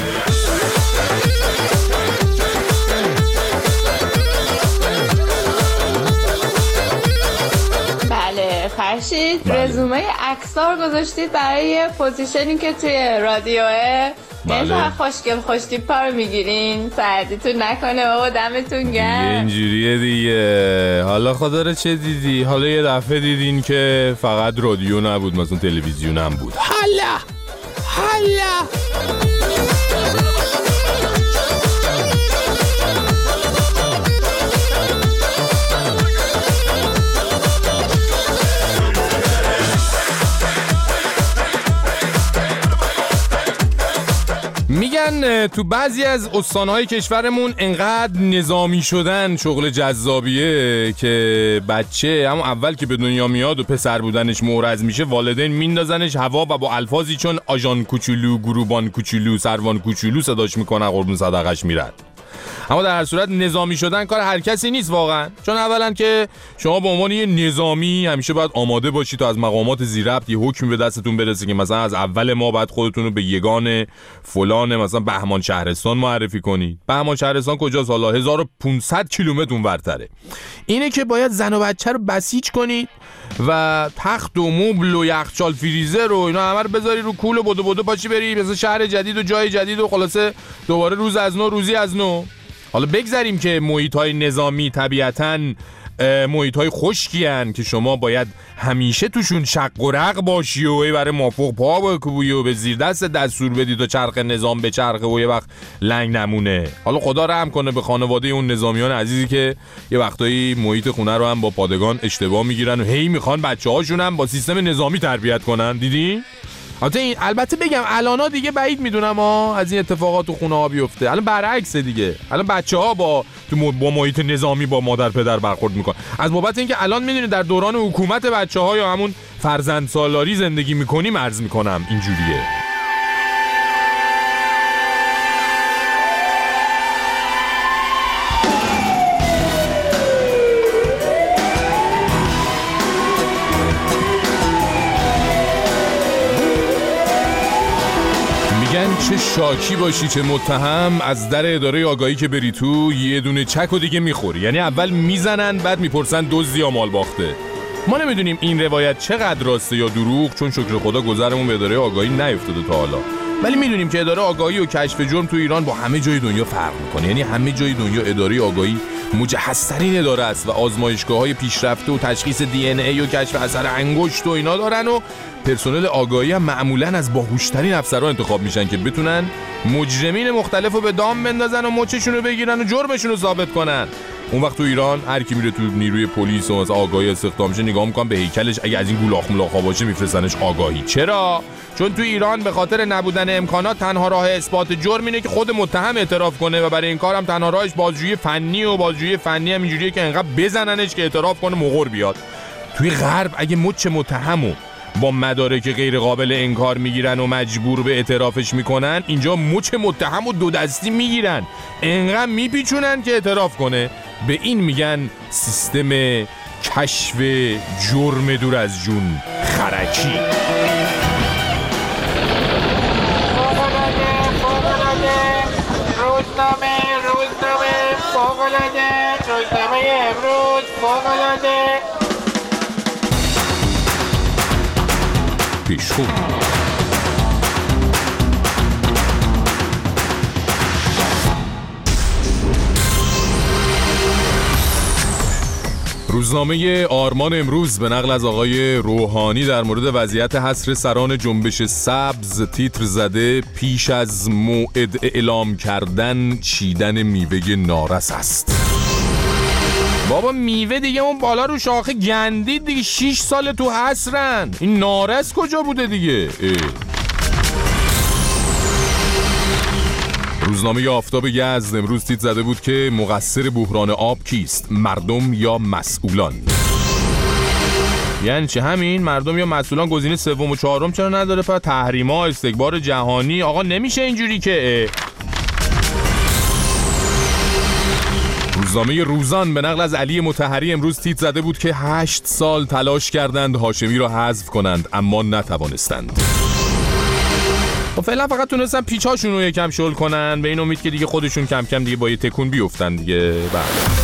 بله فرشید بله. رزومه اکثر گذاشتید برای پوزیشنی که توی رادیوه. بله. خوشگل خوشتیپا رو میگیرین سردیتون نکنه بابا دمتون گرم. اینجوریه دیگه. حالا خدا رو چه دیدی؟ حالا یه دفعه دیدین که فقط رادیو نبود مثلا تلویزیون هم بود. حالا حالا میگن تو بعضی از استانهای کشورمون انقدر نظامی شدن شغل جذابیه که بچه همون اول که به دنیا میاد و پسر بودنش مورز میشه والدین میندازنش هوا و با الفاظی چون آژان کوچولو، گروبان کوچولو، سروان کوچولو صداش میکنن قربون صدقش میرن. اما در هر صورت نظامی شدن کار هر کسی نیست واقعا، چون اولا که شما به عنوان یه نظامی همیشه باید آماده باشید تا از مقامات ذی‌ربط یه حکمی به دستتون برسه که مثلا از اول ما بعد خودتون رو به یگان فلان مثلا بهمان شهرستان معرفی کنید. بهمان شهرستان کجاست حالا؟ هزار و پانصد کیلومتر اونورتره. اینه که باید زن و بچه رو بسیج کنید و تخت و مبل و یخچال فریزر و اینا همه رو بذاری رو کول و بدو بدو پاچی بری مثلا شهر جدید و جای جدید و خلاصه دوباره روز از نو روزی از نو. حالا بگذاریم که محیط‌های نظامی طبیعتاً محیط‌های خشکی هن که شما باید همیشه توشون شق و رق باشی و برای مافوق پا بکوبی و به زیر دست دستور بدی تا چرخ نظام به چرخه و یه وقت لنگ نمونه. حالا خدا رحم کنه به خانواده اون نظامیان عزیزی که یه وقتایی محیط خونه رو هم با پادگان اشتباه میگیرن و هی میخوان بچه‌هاشون هم با سیستم نظامی تربیت کنن. دیدی؟ البته این البته بگم الانا دیگه بعید میدونم ها از این اتفاقات تو خونه ها بیفته. الان برعکسه دیگه. الان بچه‌ها با تو با محیط نظامی با مادر پدر برخورد میکنن. از بابت اینکه الان میدونید در دوران حکومت بچه‌ها یا همون فرزند سالاری زندگی میکنیم عرض میکنم اینجوریه. چه شاکی باشی چه متهم از در اداره آگاهی که بری تو یه دونه چک و دیگه میخوری. یعنی اول میزنن بعد میپرسن دزدی یا مال باخته. ما نمیدونیم این روایت چقدر راسته یا دروغ، چون شکر خدا گذرمون به اداره آگاهی نیفتاده تا حالا، ولی میدونیم که اداره آگاهی و کشف جرم تو ایران با همه جای دنیا فرق میکنه. یعنی همه جای دنیا اداره آگاهی مجهزترین اداره است و آزمایشگاه‌های پیشرفته و تشخیص دی ان ای و کشف اثر انگشت و اینا دارن و پرسنل آگاهی هم معمولاً از باهوشترین افسرها انتخاب میشن که بتونن مجرمین مختلفو به دام بندازن و مچشون رو بگیرن و جرمشون رو ثابت کنن. اون وقت تو ایران هر کی میره تو نیروی پلیس و از آگاهی استخدام شه نگاه میکنن به هیکلش، اگه از این گولاخ ملاخا باشه میفرستنش آگاهی. چرا؟ چون تو ایران به خاطر نبودن امکانات تنها راه اثبات جرم اینه که خود متهم اعتراف کنه و برای این کارم تنها راهش بازجویی فنی و بازجویی فنی هم اینجوریه که انقدر بزننش که اعتراف کنه مغور بیاد. توی غرب اگه مچ متهمو با مدارک غیر قابل انکار میگیرن و مجبور به اعترافش میکنن، اینجا مچ متهم و دو دستی میگیرن انقدر میپیچونن که اعتراف کنه. به این میگن سیستم کشف جرم دور از جون خرکی. روزنامه روزنامه فوق‌العاده روزنامه امروز فوق‌العاده پیشخون. روزنامه آرمان امروز به نقل از آقای روحانی در مورد وضعیت حصر سران جنبش سبز تیتر زده پیش از موعد اعلام کردن چیدن میوه نارس است. بابا میوه دیگه اون بالا رو شاخه گندید دیگه، شیش سال تو حصرن، این نارس کجا بوده دیگه؟ اه. روزنامه آفتاب یزد امروز تیتر زده بود که مقصر بحران آب کیست؟ مردم یا مسئولان؟ یعنی چه همین؟ مردم یا مسئولان؟ گزینه سوم و چهارم چرا نداره؟ پس تحریما، استکبار جهانی، آقا نمیشه اینجوری که. روزنامه روزان به نقل از علی مطهری امروز تیتر زده بود که هشت سال تلاش کردند هاشمی را حذف کنند اما نتوانستند. و فعلا فقط تونستن پیچاشون رو یکم شل کنن، به این امید که دیگه خودشون کم کم دیگه با یه تکون بیفتن دیگه. بله.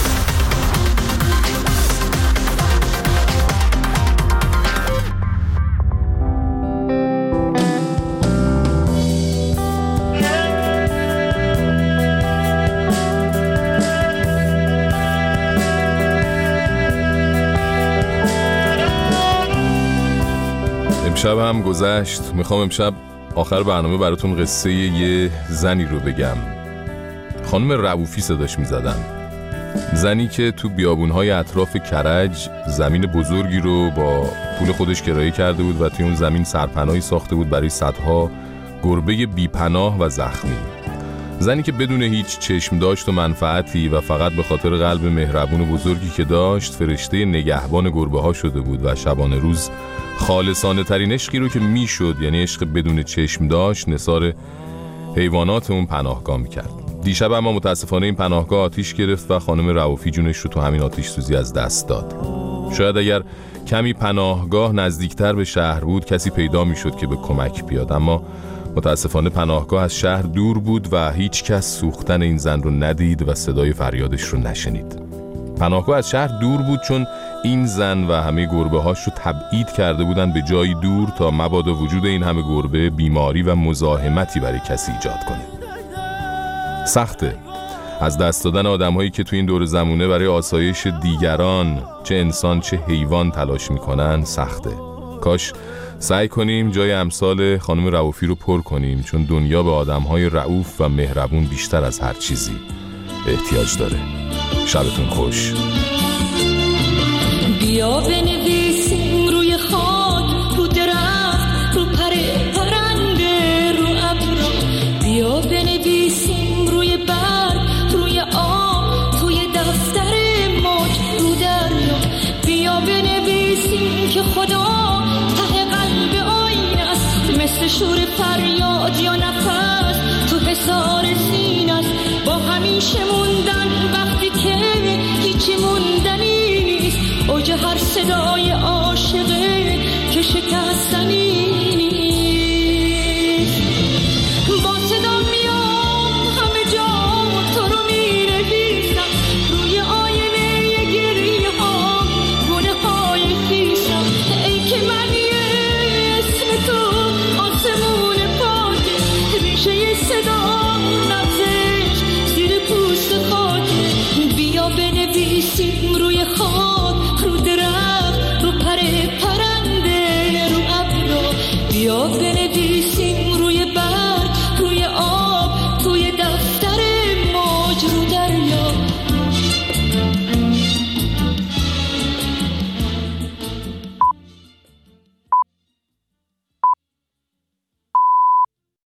امشب هم گذشت. میخوام امشب آخر برنامه براتون قصه یه زنی رو بگم. خانم رؤوفی صداش میزدن، زنی که تو بیابونهای اطراف کرج زمین بزرگی رو با پول خودش کرایه کرده بود و توی اون زمین سرپناهی ساخته بود برای صدها گربه بیپناه و زخمی. زنی که بدون هیچ چشم داشت و منفعتی و فقط به خاطر قلب مهربون بزرگی که داشت فرشته نگهبان گربه ها شده بود و شبانه روز خالصانه ترین عشقی رو که میشد، یعنی عشق بدون چشم داشت، نثار حیوانات اون پناهگاه میکرد. دیشب اما متاسفانه این پناهگاه آتیش گرفت و خانم رؤوفی جونش رو تو همین آتیش سوزی از دست داد. شاید اگر کمی پناهگاه نزدیکتر به شهر بود کسی پیدا میشد که به کمک بیاد، اما متاسفانه پناهگاه از شهر دور بود و هیچ کس سوختن این زن رو ندید و صدای فریادش رو نشنید. پناهگاه از شهر دور بود چون این زن و همه گربه هاش رو تبعید کرده بودن به جایی دور تا مبادا وجود این همه گربه بیماری و مزاحمتی برای کسی ایجاد کنه. سخته از دست دادن آدم هایی که تو این دور زمونه برای آسایش دیگران چه انسان چه حیوان تلاش میکنن سخته. کاش سعی کنیم جای امثال خانم رؤوفی رو پر کنیم، چون دنیا به آدم های رؤوف و مهربون بیشتر از هر چیزی احتیاج داره. شبتون خوش.